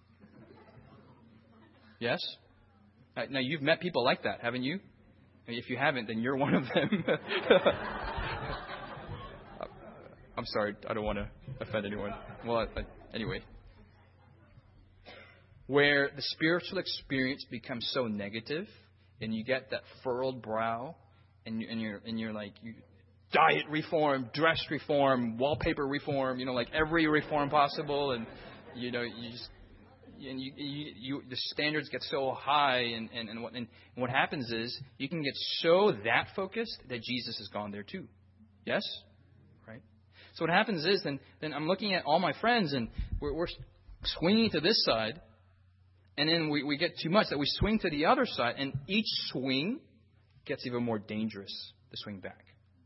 Yes? Now, you've met people like that, haven't you? If you haven't, then you're one of them. I'm sorry, I don't want to offend anyone. Well, I, I, anyway. Where the spiritual experience becomes so negative, and you get that furrowed brow, and, you, and you're and you're like, you, diet reform, dress reform, wallpaper reform, you know, like every reform possible, and you know, you just and you, you, you the standards get so high, and and and what and what happens is you can get so that focused that Jesus has gone there too. Yes. So what happens is then, then I'm looking at all my friends, and we're, we're swinging to this side, and then we, we get too much that we swing to the other side, and each swing gets even more dangerous to swing back.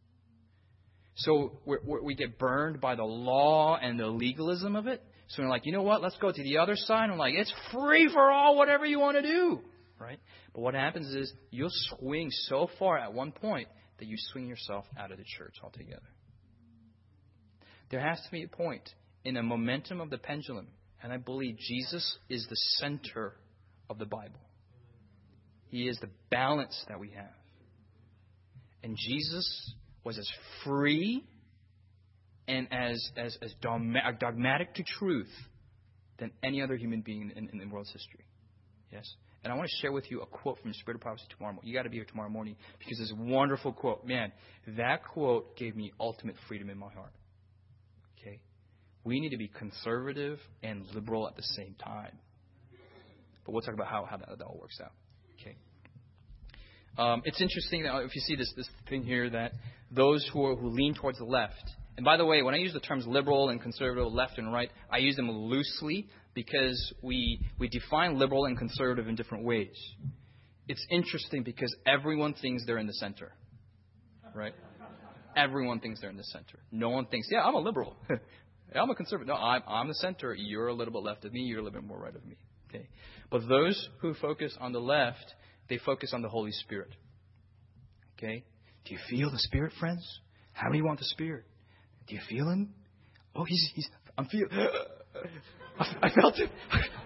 So we're, we're, we get burned by the law and the legalism of it. So we're like, you know what? Let's go to the other side. And I'm like, it's free for all, whatever you want to do, right? But what happens is you'll swing so far at one point that you swing yourself out of the church altogether. There has to be a point in a momentum of the pendulum, and I believe Jesus is the center of the Bible. He is the balance that we have. And Jesus was as free and as as, as dogma- dogmatic to truth than any other human being in, in, in world's history. Yes? And I want to share with you a quote from the Spirit of Prophecy tomorrow morning. You got to be here tomorrow morning because this wonderful quote. Man, that quote gave me ultimate freedom in my heart. Okay, we need to be conservative and liberal at the same time. But we'll talk about how, how that, that all works out. Okay. Um, it's interesting that if you see this this thing here that those who are, who lean towards the left, and by the way, when I use the terms liberal and conservative, left and right, I use them loosely because we we define liberal and conservative in different ways. It's interesting because everyone thinks they're in the center, right? Everyone thinks they're in the center. No one thinks, yeah, I'm a liberal. I'm a conservative. No, I'm, I'm the center. You're a little bit left of me. You're a little bit more right of me. Okay. But those who focus on the left, they focus on the Holy Spirit. Okay. Do you feel the Spirit, friends? How many want the Spirit? Do you feel Him? Oh, He's, He's, I'm feeling, I, I felt it.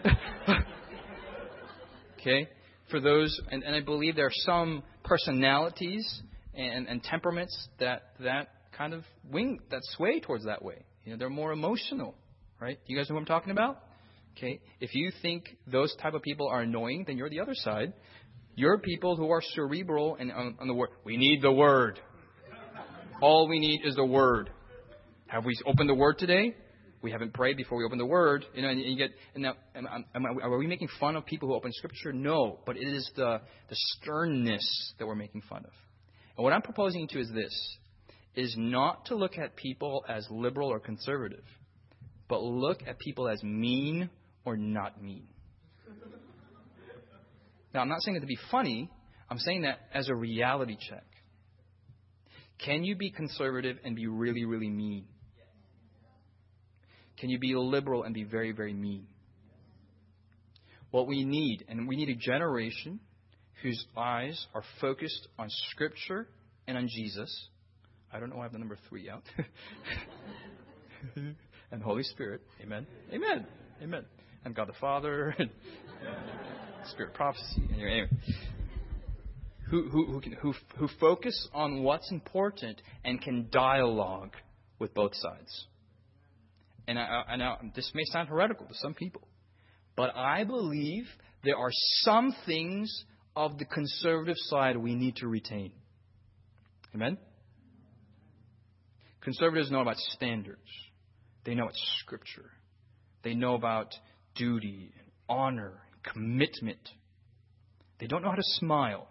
Okay. For those, and, and I believe there are some personalities And, and temperaments that that kind of wing, that sway towards that way. You know, they're more emotional, right? Do you guys know what I'm talking about? Okay? If you think those type of people are annoying, then you're the other side. You're people who are cerebral and on, on the word. We need the Word. All we need is the Word. Have we opened the Word today? We haven't prayed before we open the Word. You know, and you get. And now, am, am, are we making fun of people who open Scripture? No, but it is the the sternness that we're making fun of. And what I'm proposing to you is this: is not to look at people as liberal or conservative, but look at people as mean or not mean. Now, I'm not saying that to be funny. I'm saying that as a reality check. Can you be conservative and be really, really mean? Can you be liberal and be very, very mean? What we need, and we need a generation whose eyes are focused on Scripture and on Jesus. I don't know why I have the number three out. And Holy Spirit. Amen. Amen. Amen. And God the Father. And Spirit prophecy. Anyway. Who, who, who, can, who, who focus on what's important and can dialogue with both sides. And I, I know this may sound heretical to some people, but I believe there are some things of the conservative side we need to retain. Amen? Conservatives know about standards. They know it's Scripture. They know about duty, and honor, and commitment. They don't know how to smile.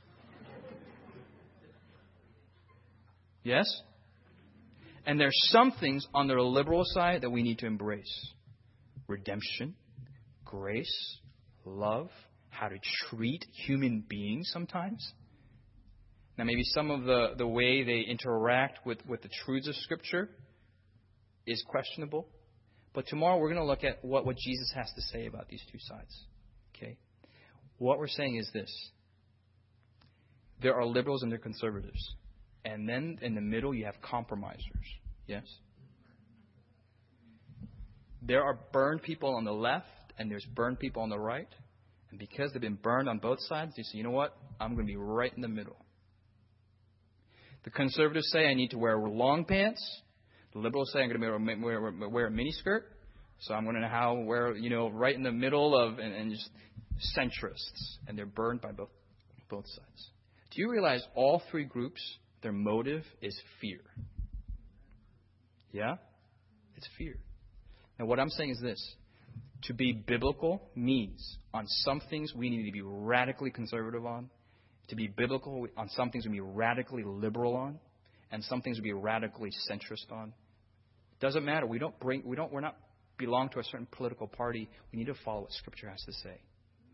Yes? And there's some things on the liberal side that we need to embrace. Redemption, grace, love, how to treat human beings sometimes. Now, maybe some of the, the way they interact with, with the truths of Scripture is questionable. But tomorrow we're going to look at what, what Jesus has to say about these two sides. Okay? What we're saying is this. There are liberals and there are conservatives. And then in the middle you have compromisers. Yes? There are burned people on the left and there's burned people on the right. And because they've been burned on both sides, they say, you know what? I'm going to be right in the middle. The conservatives say I need to wear long pants. The liberals say I'm going to wear, wear, wear a miniskirt. So I'm going to how wear, you know, right in the middle of, and, and just centrists. And they're burned by both, both sides. Do you realize all three groups, their motive is fear? Yeah? It's fear. Now what I'm saying is this. To be biblical means on some things we need to be radically conservative on. To be biblical on some things we need to be radically liberal on. And some things we be radically centrist on. Doesn't matter. We don't bring we don't we're not belong to a certain political party. We need to follow what Scripture has to say.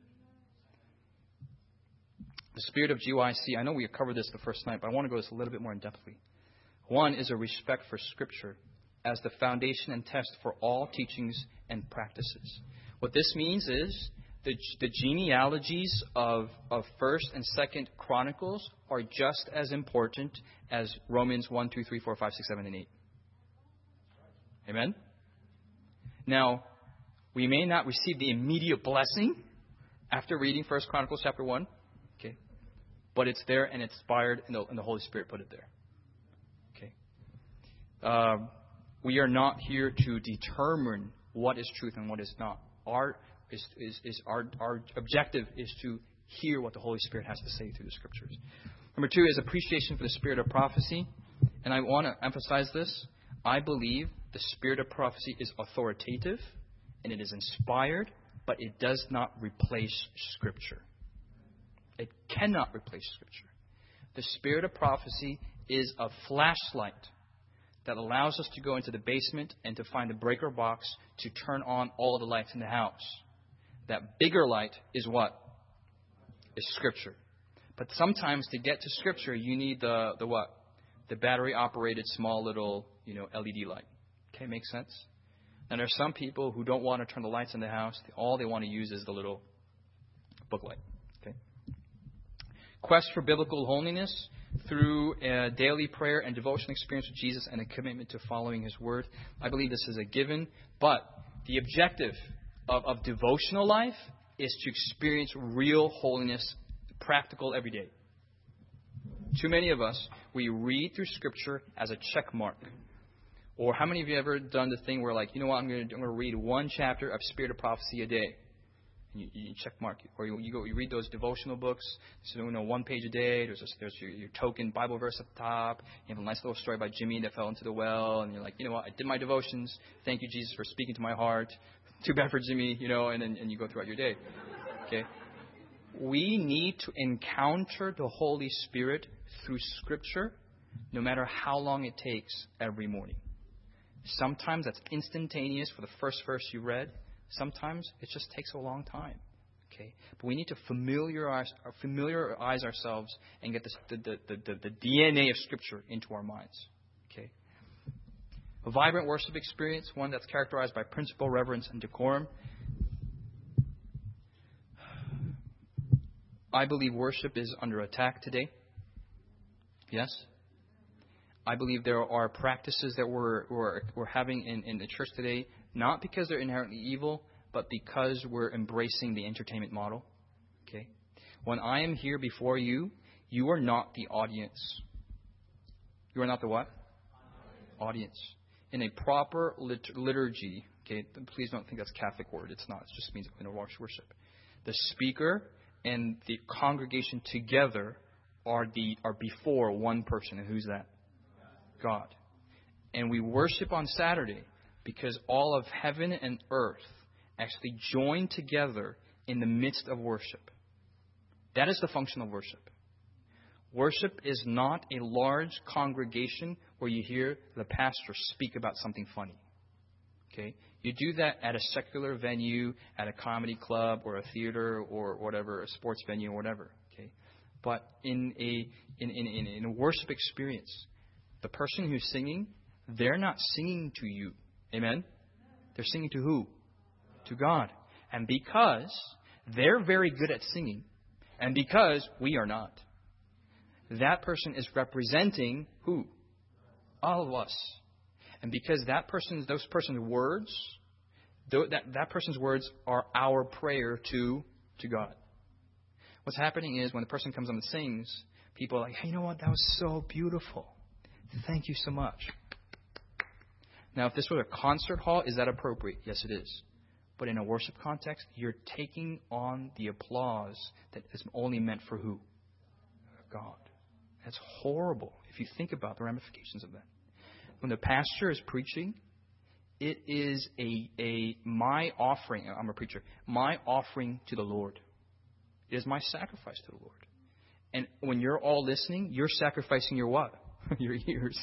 The spirit of G Y C, I know we covered this the first night, but I want to go this a little bit more in depthly. One is a respect for Scripture as the foundation and test for all teachings and practices. What this means is the, the genealogies of, of First and Second Chronicles are just as important as Romans one, two, three, four, five, six, seven, and eight. Amen? Now, we may not receive the immediate blessing after reading First Chronicles chapter one. Okay. But it's there and it's inspired, and the, and the Holy Spirit put it there. Okay. Uh, we are not here to determine what is truth and what is not. Our is, is, is our, our objective is to hear what the Holy Spirit has to say through the Scriptures. Number two is appreciation for the spirit of prophecy. And I want to emphasize this. I believe the spirit of prophecy is authoritative and it is inspired, but it does not replace Scripture. It cannot replace Scripture. The spirit of prophecy is a flashlight that allows us to go into the basement and to find a breaker box to turn on all the lights in the house. That bigger light is what? Is Scripture. But sometimes to get to Scripture, you need the, the what? The battery-operated small little, you know, L E D light. Okay, makes sense? And there are some people who don't want to turn the lights in the house. All they want to use is the little book light. Okay. Quest for biblical holiness through a daily prayer and devotional experience with Jesus and a commitment to following His Word. I believe this is a given. But the objective of, of devotional life is to experience real holiness, practical every day. Too many of us, we read through Scripture as a check mark. Or how many of you ever done the thing where, like, you know what, I'm going to I'm going to read one chapter of Spirit of Prophecy a day, and you, you check mark it, or you, you go you read those devotional books. So you know, one page a day. There's a, there's your, your token Bible verse at the top. You have a nice little story about Jimmy that fell into the well, and you're like, you know what, I did my devotions. Thank you, Jesus, for speaking to my heart. Too bad for Jimmy, you know, and then and you go throughout your day. Okay, we need to encounter the Holy Spirit through Scripture, no matter how long it takes every morning. Sometimes that's instantaneous for the first verse you read. Sometimes it just takes a long time. Okay, but we need to familiarize, familiarize ourselves and get this, the, the, the, the D N A of Scripture into our minds. Okay, a vibrant worship experience, one that's characterized by principle, reverence, and decorum. I believe worship is under attack today. Yes. I believe there are practices that we're, we're, we're having in, in the church today, not because they're inherently evil, but because we're embracing the entertainment model. Okay? When I am here before you, you are not the audience. You are not the what? Audience. In a proper lit- liturgy, okay, please don't think that's a Catholic word. It's not. It just means in a worship. The speaker and the congregation together are the are before one person. And who's that? God. And we worship on Saturday because all of heaven and earth actually join together in the midst of worship. That is the function of worship. Worship is not a large congregation where you hear the pastor speak about something funny. Okay? You do that at a secular venue, at a comedy club or a theater or whatever, a sports venue or whatever. Okay? But in a in, in, in, in a worship experience, the person who's singing, they're not singing to you. Amen? They're singing to who? To God. And because they're very good at singing, and because we are not, that person is representing who? All of us. And because that person's, those person's words, that, that person's words are our prayer to, to God. What's happening is when the person comes on and sings, people are like, hey, you know what? That was so beautiful. Thank you so much. Now, if this were a concert hall, is that appropriate? Yes, it is. But in a worship context, you're taking on the applause that is only meant for who? God. That's horrible if you think about the ramifications of that. When the pastor is preaching, it is a, a my offering. I'm a preacher. My offering to the Lord. It is my sacrifice to the Lord. And when you're all listening, you're sacrificing your what? Your ears.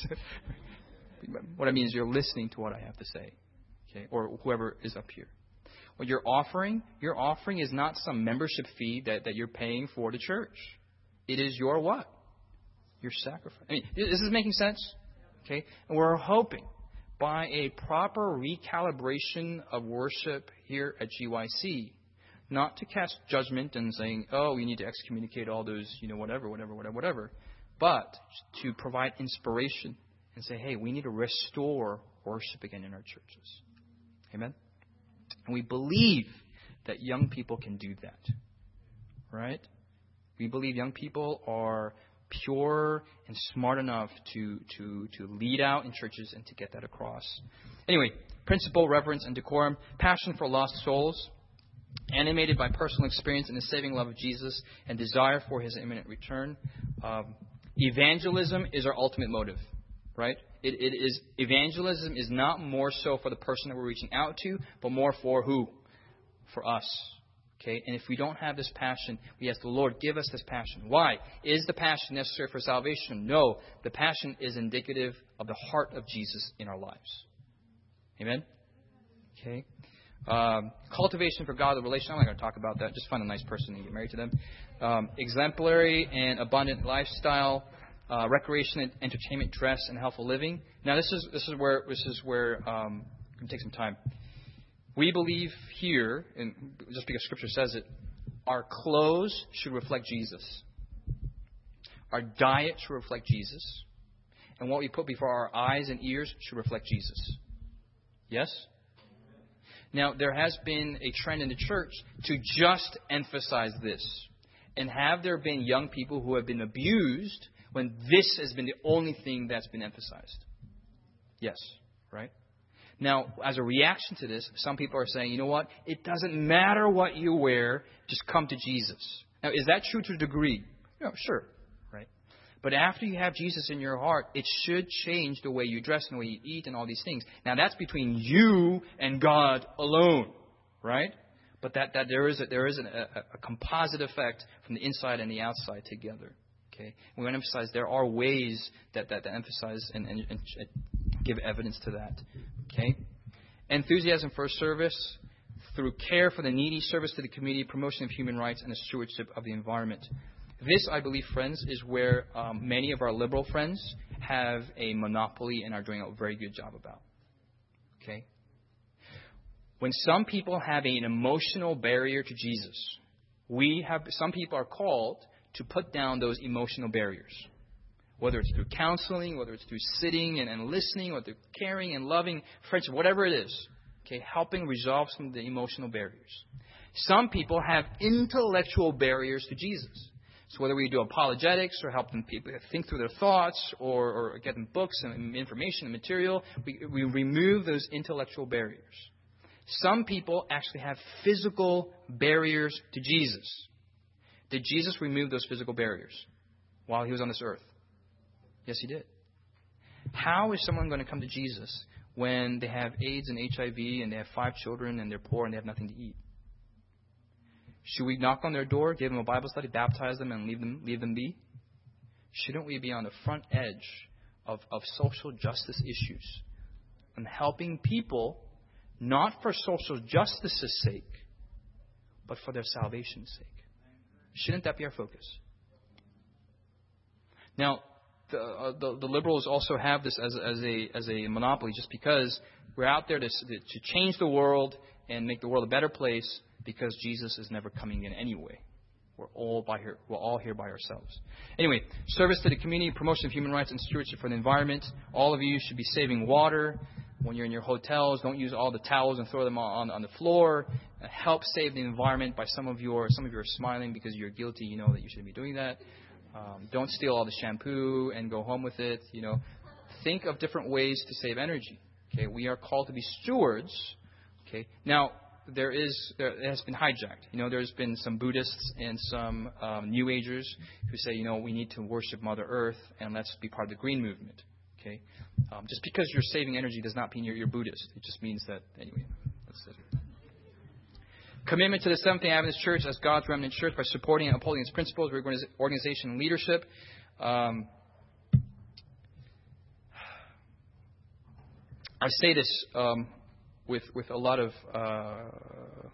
What I mean is you're listening to what I have to say. Okay? Or whoever is up here. What you're offering, your offering is not some membership fee that, that you're paying for the church. It is your what? Your sacrifice. I mean, this is making sense? Okay? And we're hoping by a proper recalibration of worship here at G Y C, not to cast judgment and saying, oh, we need to excommunicate all those, you know, whatever, whatever, whatever, whatever, but to provide inspiration and say, hey, we need to restore worship again in our churches. Amen? And we believe that young people can do that. Right? We believe young people are pure and smart enough to, to, to lead out in churches and to get that across. Anyway, principle, reverence, and decorum, passion for lost souls, animated by personal experience in the saving love of Jesus and desire for His imminent return. Um, evangelism is our ultimate motive, right? It, it is evangelism is not more so for the person that we're reaching out to, but more for who? For us. Okay? And if we don't have this passion, we ask the Lord, give us this passion. Why? Is the passion necessary for salvation? No. The passion is indicative of the heart of Jesus in our lives. Amen? Okay? Um, cultivation for godly relation. I'm not going to talk about that. Just find a nice person and get married to them. Um, exemplary and abundant lifestyle. Uh, recreation and entertainment, dress, and healthful living. Now, this is this is where this is where um, I'm going to take some time. We believe here, and just because Scripture says it, our clothes should reflect Jesus. Our diet should reflect Jesus, and what we put before our eyes and ears should reflect Jesus. Yes? Now, there has been a trend in the church to just emphasize this, and have there been young people who have been abused when this has been the only thing that's been emphasized? Yes, right? Now, as a reaction to this, some people are saying, you know what? It doesn't matter what you wear. Just come to Jesus. Now, is that true to a degree? No, sure, right? But after you have Jesus in your heart, it should change the way you dress and the way you eat and all these things. Now, that's between you and God alone, right? But that, that there is a, there is an, a, a composite effect from the inside and the outside together. Okay, we want to emphasize there are ways that that, that emphasize and, and, and give evidence to that. Okay, enthusiasm for service through care for the needy, service to the community, promotion of human rights, and the stewardship of the environment. This, I believe, friends, is where um, many of our liberal friends have a monopoly and are doing a very good job about. Okay, when some people have an emotional barrier to Jesus, we have some people are called to put down those emotional barriers. Whether it's through counseling, whether it's through sitting and, and listening, or through caring and loving, friendship, whatever it is, okay, helping resolve some of the emotional barriers. Some people have intellectual barriers to Jesus. So whether we do apologetics or help them people think through their thoughts or, or get them books and information and material, we, we remove those intellectual barriers. Some people actually have physical barriers to Jesus. Did Jesus remove those physical barriers while he was on this earth? Yes, he did. How is someone going to come to Jesus when they have AIDS and H I V and they have five children and they're poor and they have nothing to eat? Should we knock on their door, give them a Bible study, baptize them, and leave them leave them be? Shouldn't we be on the front edge of, of social justice issues and helping people not for social justice's sake, but for their salvation's sake? Shouldn't that be our focus? Now, The, uh, the, the liberals also have this as, as a as a monopoly, just because we're out there to, to change the world and make the world a better place, because Jesus is never coming in anyway. We're all by here. We're all here by ourselves. Anyway, service to the community, promotion of human rights, and stewardship for the environment. All of you should be saving water when you're in your hotels. Don't use all the towels and throw them on on the floor. Uh, help save the environment by some of your some of you are smiling because you're guilty. You know that you shouldn't be doing that. Um, don't steal all the shampoo and go home with it. You know, think of different ways to save energy. Okay, we are called to be stewards. Okay, now there is there it has been hijacked. You know, there's been some Buddhists and some um, New Agers who say, you know, we need to worship Mother Earth and let's be part of the green movement. Okay, um, just because you're saving energy does not mean you're, you're Buddhist. It just means that anyway. That's it. Commitment to the Seventh-day Adventist Church as God's remnant church by supporting and upholding its principles, organization, and leadership. Um, I say this um, with with a lot of uh,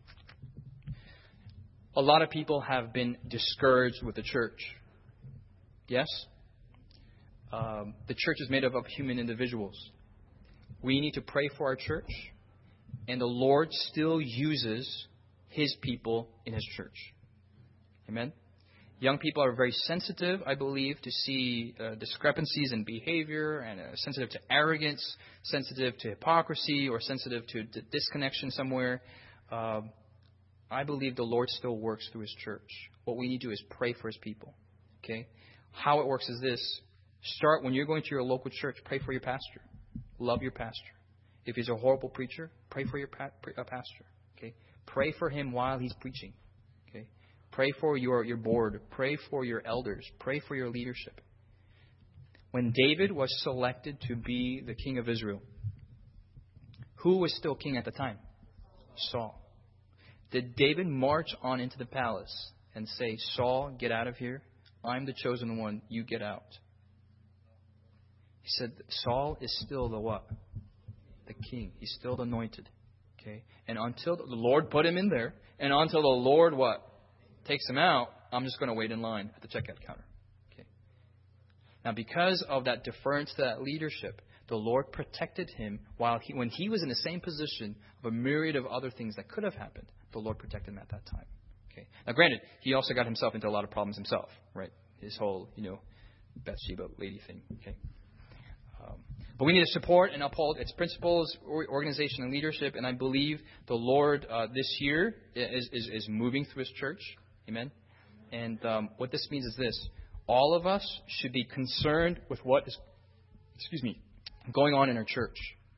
a lot of people have been discouraged with the church. Yes, um, the church is made up of human individuals. We need to pray for our church. And the Lord still uses His people in His church. Amen? Young people are very sensitive, I believe, to see uh, discrepancies in behavior, and uh, sensitive to arrogance, sensitive to hypocrisy, or sensitive to, to disconnection somewhere. Uh, I believe the Lord still works through His church. What we need to do is pray for His people. Okay? How it works is this. Start when you're going to your local church, pray for your pastor. Love your pastor. If he's a horrible preacher, pray for your pa- uh, pastor. Okay, pray for him while he's preaching. Okay, pray for your, your board. Pray for your elders. Pray for your leadership. When David was selected to be the king of Israel, who was still king at the time? Saul. Did David march on into the palace and say, Saul, get out of here. I'm the chosen one. You get out. He said, Saul is still the what? The king. He's still the anointed. Okay? And until the Lord put him in there, and until the Lord what? Takes him out, I'm just going to wait in line at the checkout counter. Okay? Now, because of that deference to that leadership, the Lord protected him while he, when he was in the same position of a myriad of other things that could have happened. The Lord protected him at that time. Okay? Now, granted, he also got himself into a lot of problems himself, right? His whole, you know, Bathsheba lady thing. Okay? Um, but we need to support and uphold its principles, organization, and leadership. And I believe the Lord uh, this year is, is, is moving through His church. Amen. And um, what this means is this. All of us should be concerned with what is, excuse me, going on in our church.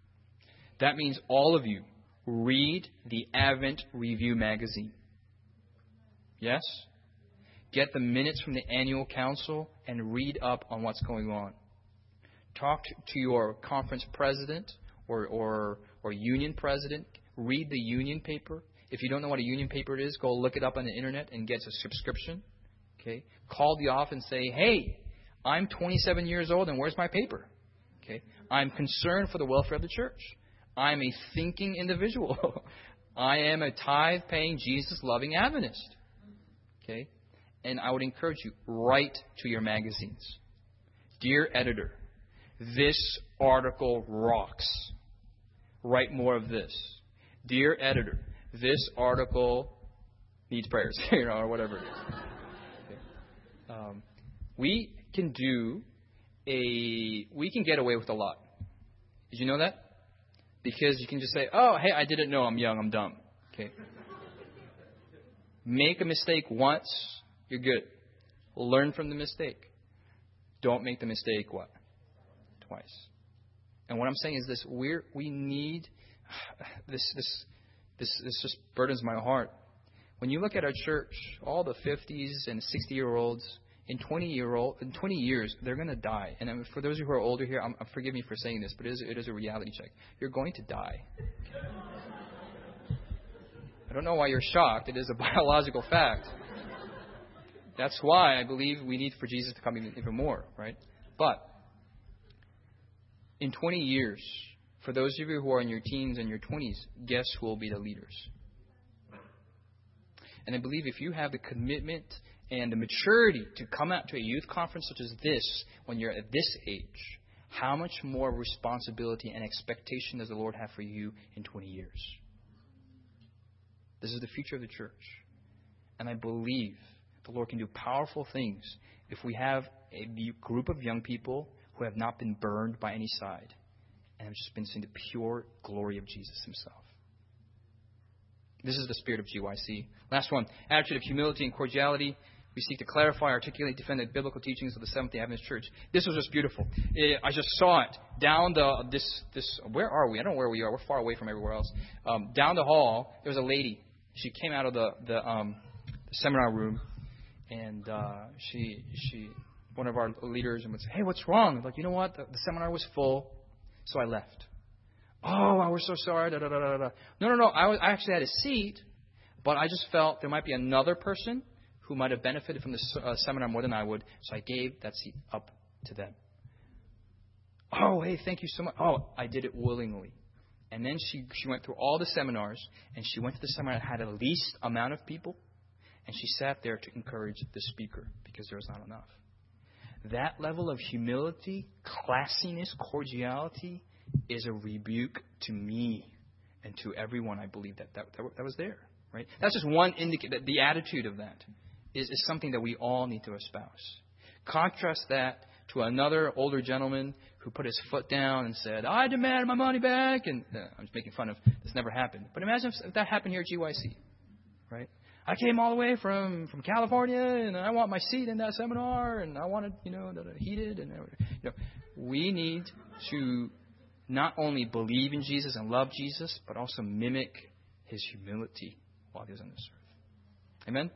That means all of you read the Advent Review magazine. Yes? Get the minutes from the annual council and read up on what's going on. Talk to your conference president or, or, or union president. Read the union paper. If you don't know what a union paper is, go look it up on the internet and get a subscription. Okay? Call the office and say, hey, I'm twenty-seven years old and where's my paper? Okay? I'm concerned for the welfare of the church. I'm a thinking individual. I am a tithe-paying, Jesus-loving Adventist. Okay? And I would encourage you, write to your magazines. Dear editor, this article rocks. Write more of this. Dear editor, this article needs prayers, you know, or whatever it is. Okay. Um, we can do a, we can get away with a lot. Did you know that? Because you can just say, oh, hey, I didn't know, I'm young, I'm dumb. Okay. Make a mistake once, you're good. Learn from the mistake. Don't make the mistake what? Twice. And what I'm saying is this: we we need this. This this this just burdens my heart. When you look at our church, all the fifties and sixty year olds, in twenty year old in twenty years, they're going to die. And for those of you who are older here, I'm, forgive me for saying this, but it is, it is a reality check. You're going to die. I don't know why you're shocked. It is a biological fact. That's why I believe we need for Jesus to come even, even more, right? But in twenty years, for those of you who are in your teens and your twenties, guess who will be the leaders? And I believe if you have the commitment and the maturity to come out to a youth conference such as this when you're at this age, how much more responsibility and expectation does the Lord have for you in twenty years? This is the future of the church. And I believe the Lord can do powerful things if we have a group of young people who have not been burned by any side and have just been seeing the pure glory of Jesus himself. This is the spirit of G Y C. Last one, attitude of humility and cordiality. We seek to clarify, articulate, defend the biblical teachings of the Seventh-day Adventist Church. This was just beautiful. It, I just saw it down the this this. Where are we? I don't know where we are. We're far away from everywhere else. Um, down the hall, there was a lady. She came out of the the, um, the seminar room, and uh, she she one of our leaders and would say, "Hey, what's wrong?" I'm like, you know what? The, the seminar was full, so I left. Oh, I was so sorry. Da, da, da, da, da. No, no, no. I, was, I actually had a seat, but I just felt there might be another person who might have benefited from this uh, seminar more than I would, so I gave that seat up to them. Oh, hey, thank you so much. Oh, I did it willingly. And then she, she went through all the seminars, and she went to the seminar that had the least amount of people, and she sat there to encourage the speaker because there was not enough. That level of humility, classiness, cordiality is a rebuke to me and to everyone, I believe, that that, that, that was there. Right? That's just one indicator. The attitude of that is, is something that we all need to espouse. Contrast that to another older gentleman who put his foot down and said, I demand my money back. And uh, I'm just making fun of this never happened. But imagine if that happened here at G Y C. Right? I came all the way from, from California, and I want my seat in that seminar, and I wanted, you know, heated. And you know, we need to not only believe in Jesus and love Jesus, but also mimic his humility while he was on this earth. Amen?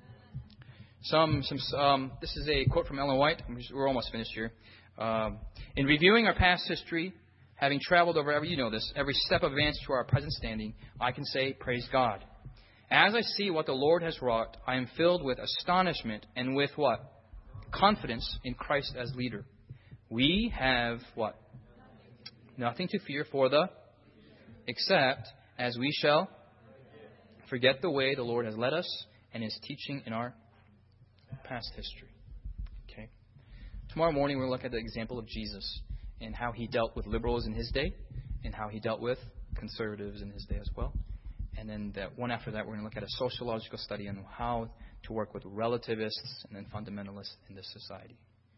Some, some. Um, this is a quote from Ellen White. We're almost finished here. Um, in reviewing our past history, having traveled over every, you know this, every step of advance to our present standing, I can say, praise God. As I see what the Lord has wrought, I am filled with astonishment and with what? Confidence in Christ as leader. We have what? Nothing to fear for the, except as we shall forget the way the Lord has led us and his teaching in our past history. Okay. Tomorrow morning we'll look at the example of Jesus and how he dealt with liberals in his day and how he dealt with conservatives in his day as well. And then that one after that we're going to look at a sociological study on how to work with relativists and then fundamentalists in this society.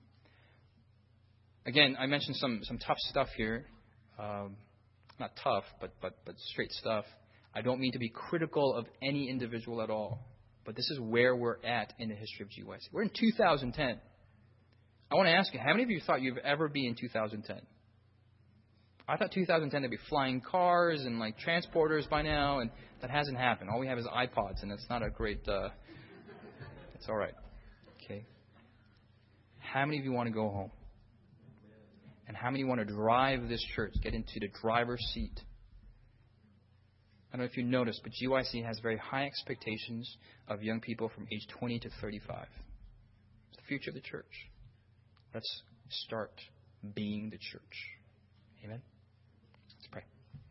Again, I mentioned some, some tough stuff here. Um, not tough, but, but, but straight stuff. I don't mean to be critical of any individual at all, but this is where we're at in the history of G Y C. We're in two thousand ten. I want to ask you, how many of you thought you'd ever be in two thousand ten? I thought two thousand ten there'd be flying cars and like transporters by now, and that hasn't happened. All we have is iPods, and that's not a great. Uh, it's all right. Okay. How many of you want to go home? And how many want to drive this church, get into the driver's seat? I don't know if you noticed, but G Y C has very high expectations of young people from age twenty to thirty-five. It's the future of the church. Let's start being the church. Amen. Let's pray.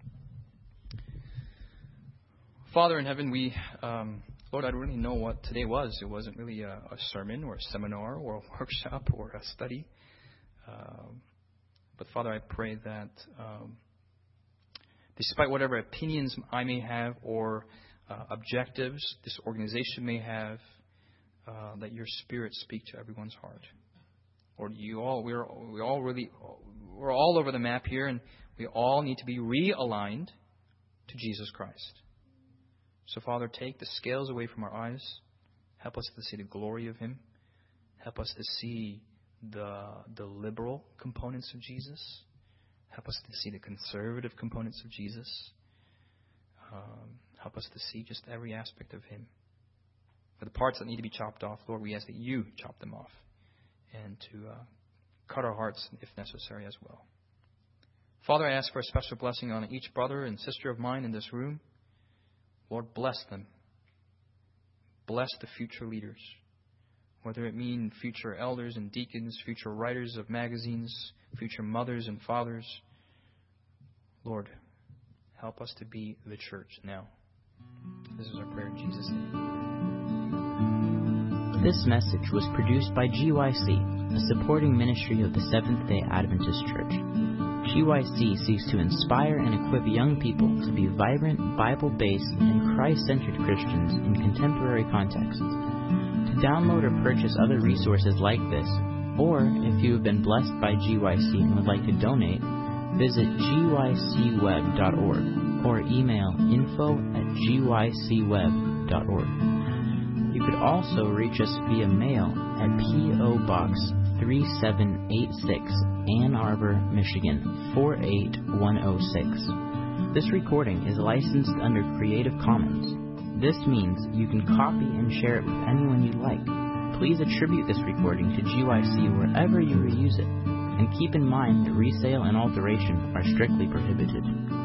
Father in heaven, we, um, Lord, I don't really know what today was. It wasn't really a, a sermon or a seminar or a workshop or a study. Um, but Father, I pray that um, despite whatever opinions I may have or uh, objectives this organization may have, uh, that your Spirit speak to everyone's heart. Lord, you all we're we all really we're all over the map here, and we all need to be realigned to Jesus Christ. So, Father, take the scales away from our eyes. Help us to see the glory of Him. Help us to see the the liberal components of Jesus. Help us to see the conservative components of Jesus. Um, help us to see just every aspect of Him. For the parts that need to be chopped off, Lord, we ask that you chop them off, and to uh, cut our hearts if necessary as well. Father, I ask for a special blessing on each brother and sister of mine in this room. Lord, bless them. Bless the future leaders, whether it mean future elders and deacons, future writers of magazines, future mothers and fathers. Lord, help us to be the church now. This is our prayer in Jesus' name. This message was produced by G Y C, a supporting ministry of the Seventh-day Adventist Church. G Y C seeks to inspire and equip young people to be vibrant, Bible-based, and Christ-centered Christians in contemporary contexts. To download or purchase other resources like this, or if you have been blessed by G Y C and would like to donate, visit G Y C web dot org or email info at G Y C web dot org. You could also reach us via mail at P O Box three seven eight six, Ann Arbor, Michigan four eight one oh six. This recording is licensed under Creative Commons. This means you can copy and share it with anyone you like. Please attribute this recording to G Y C wherever you reuse it, and keep in mind that resale and alteration are strictly prohibited.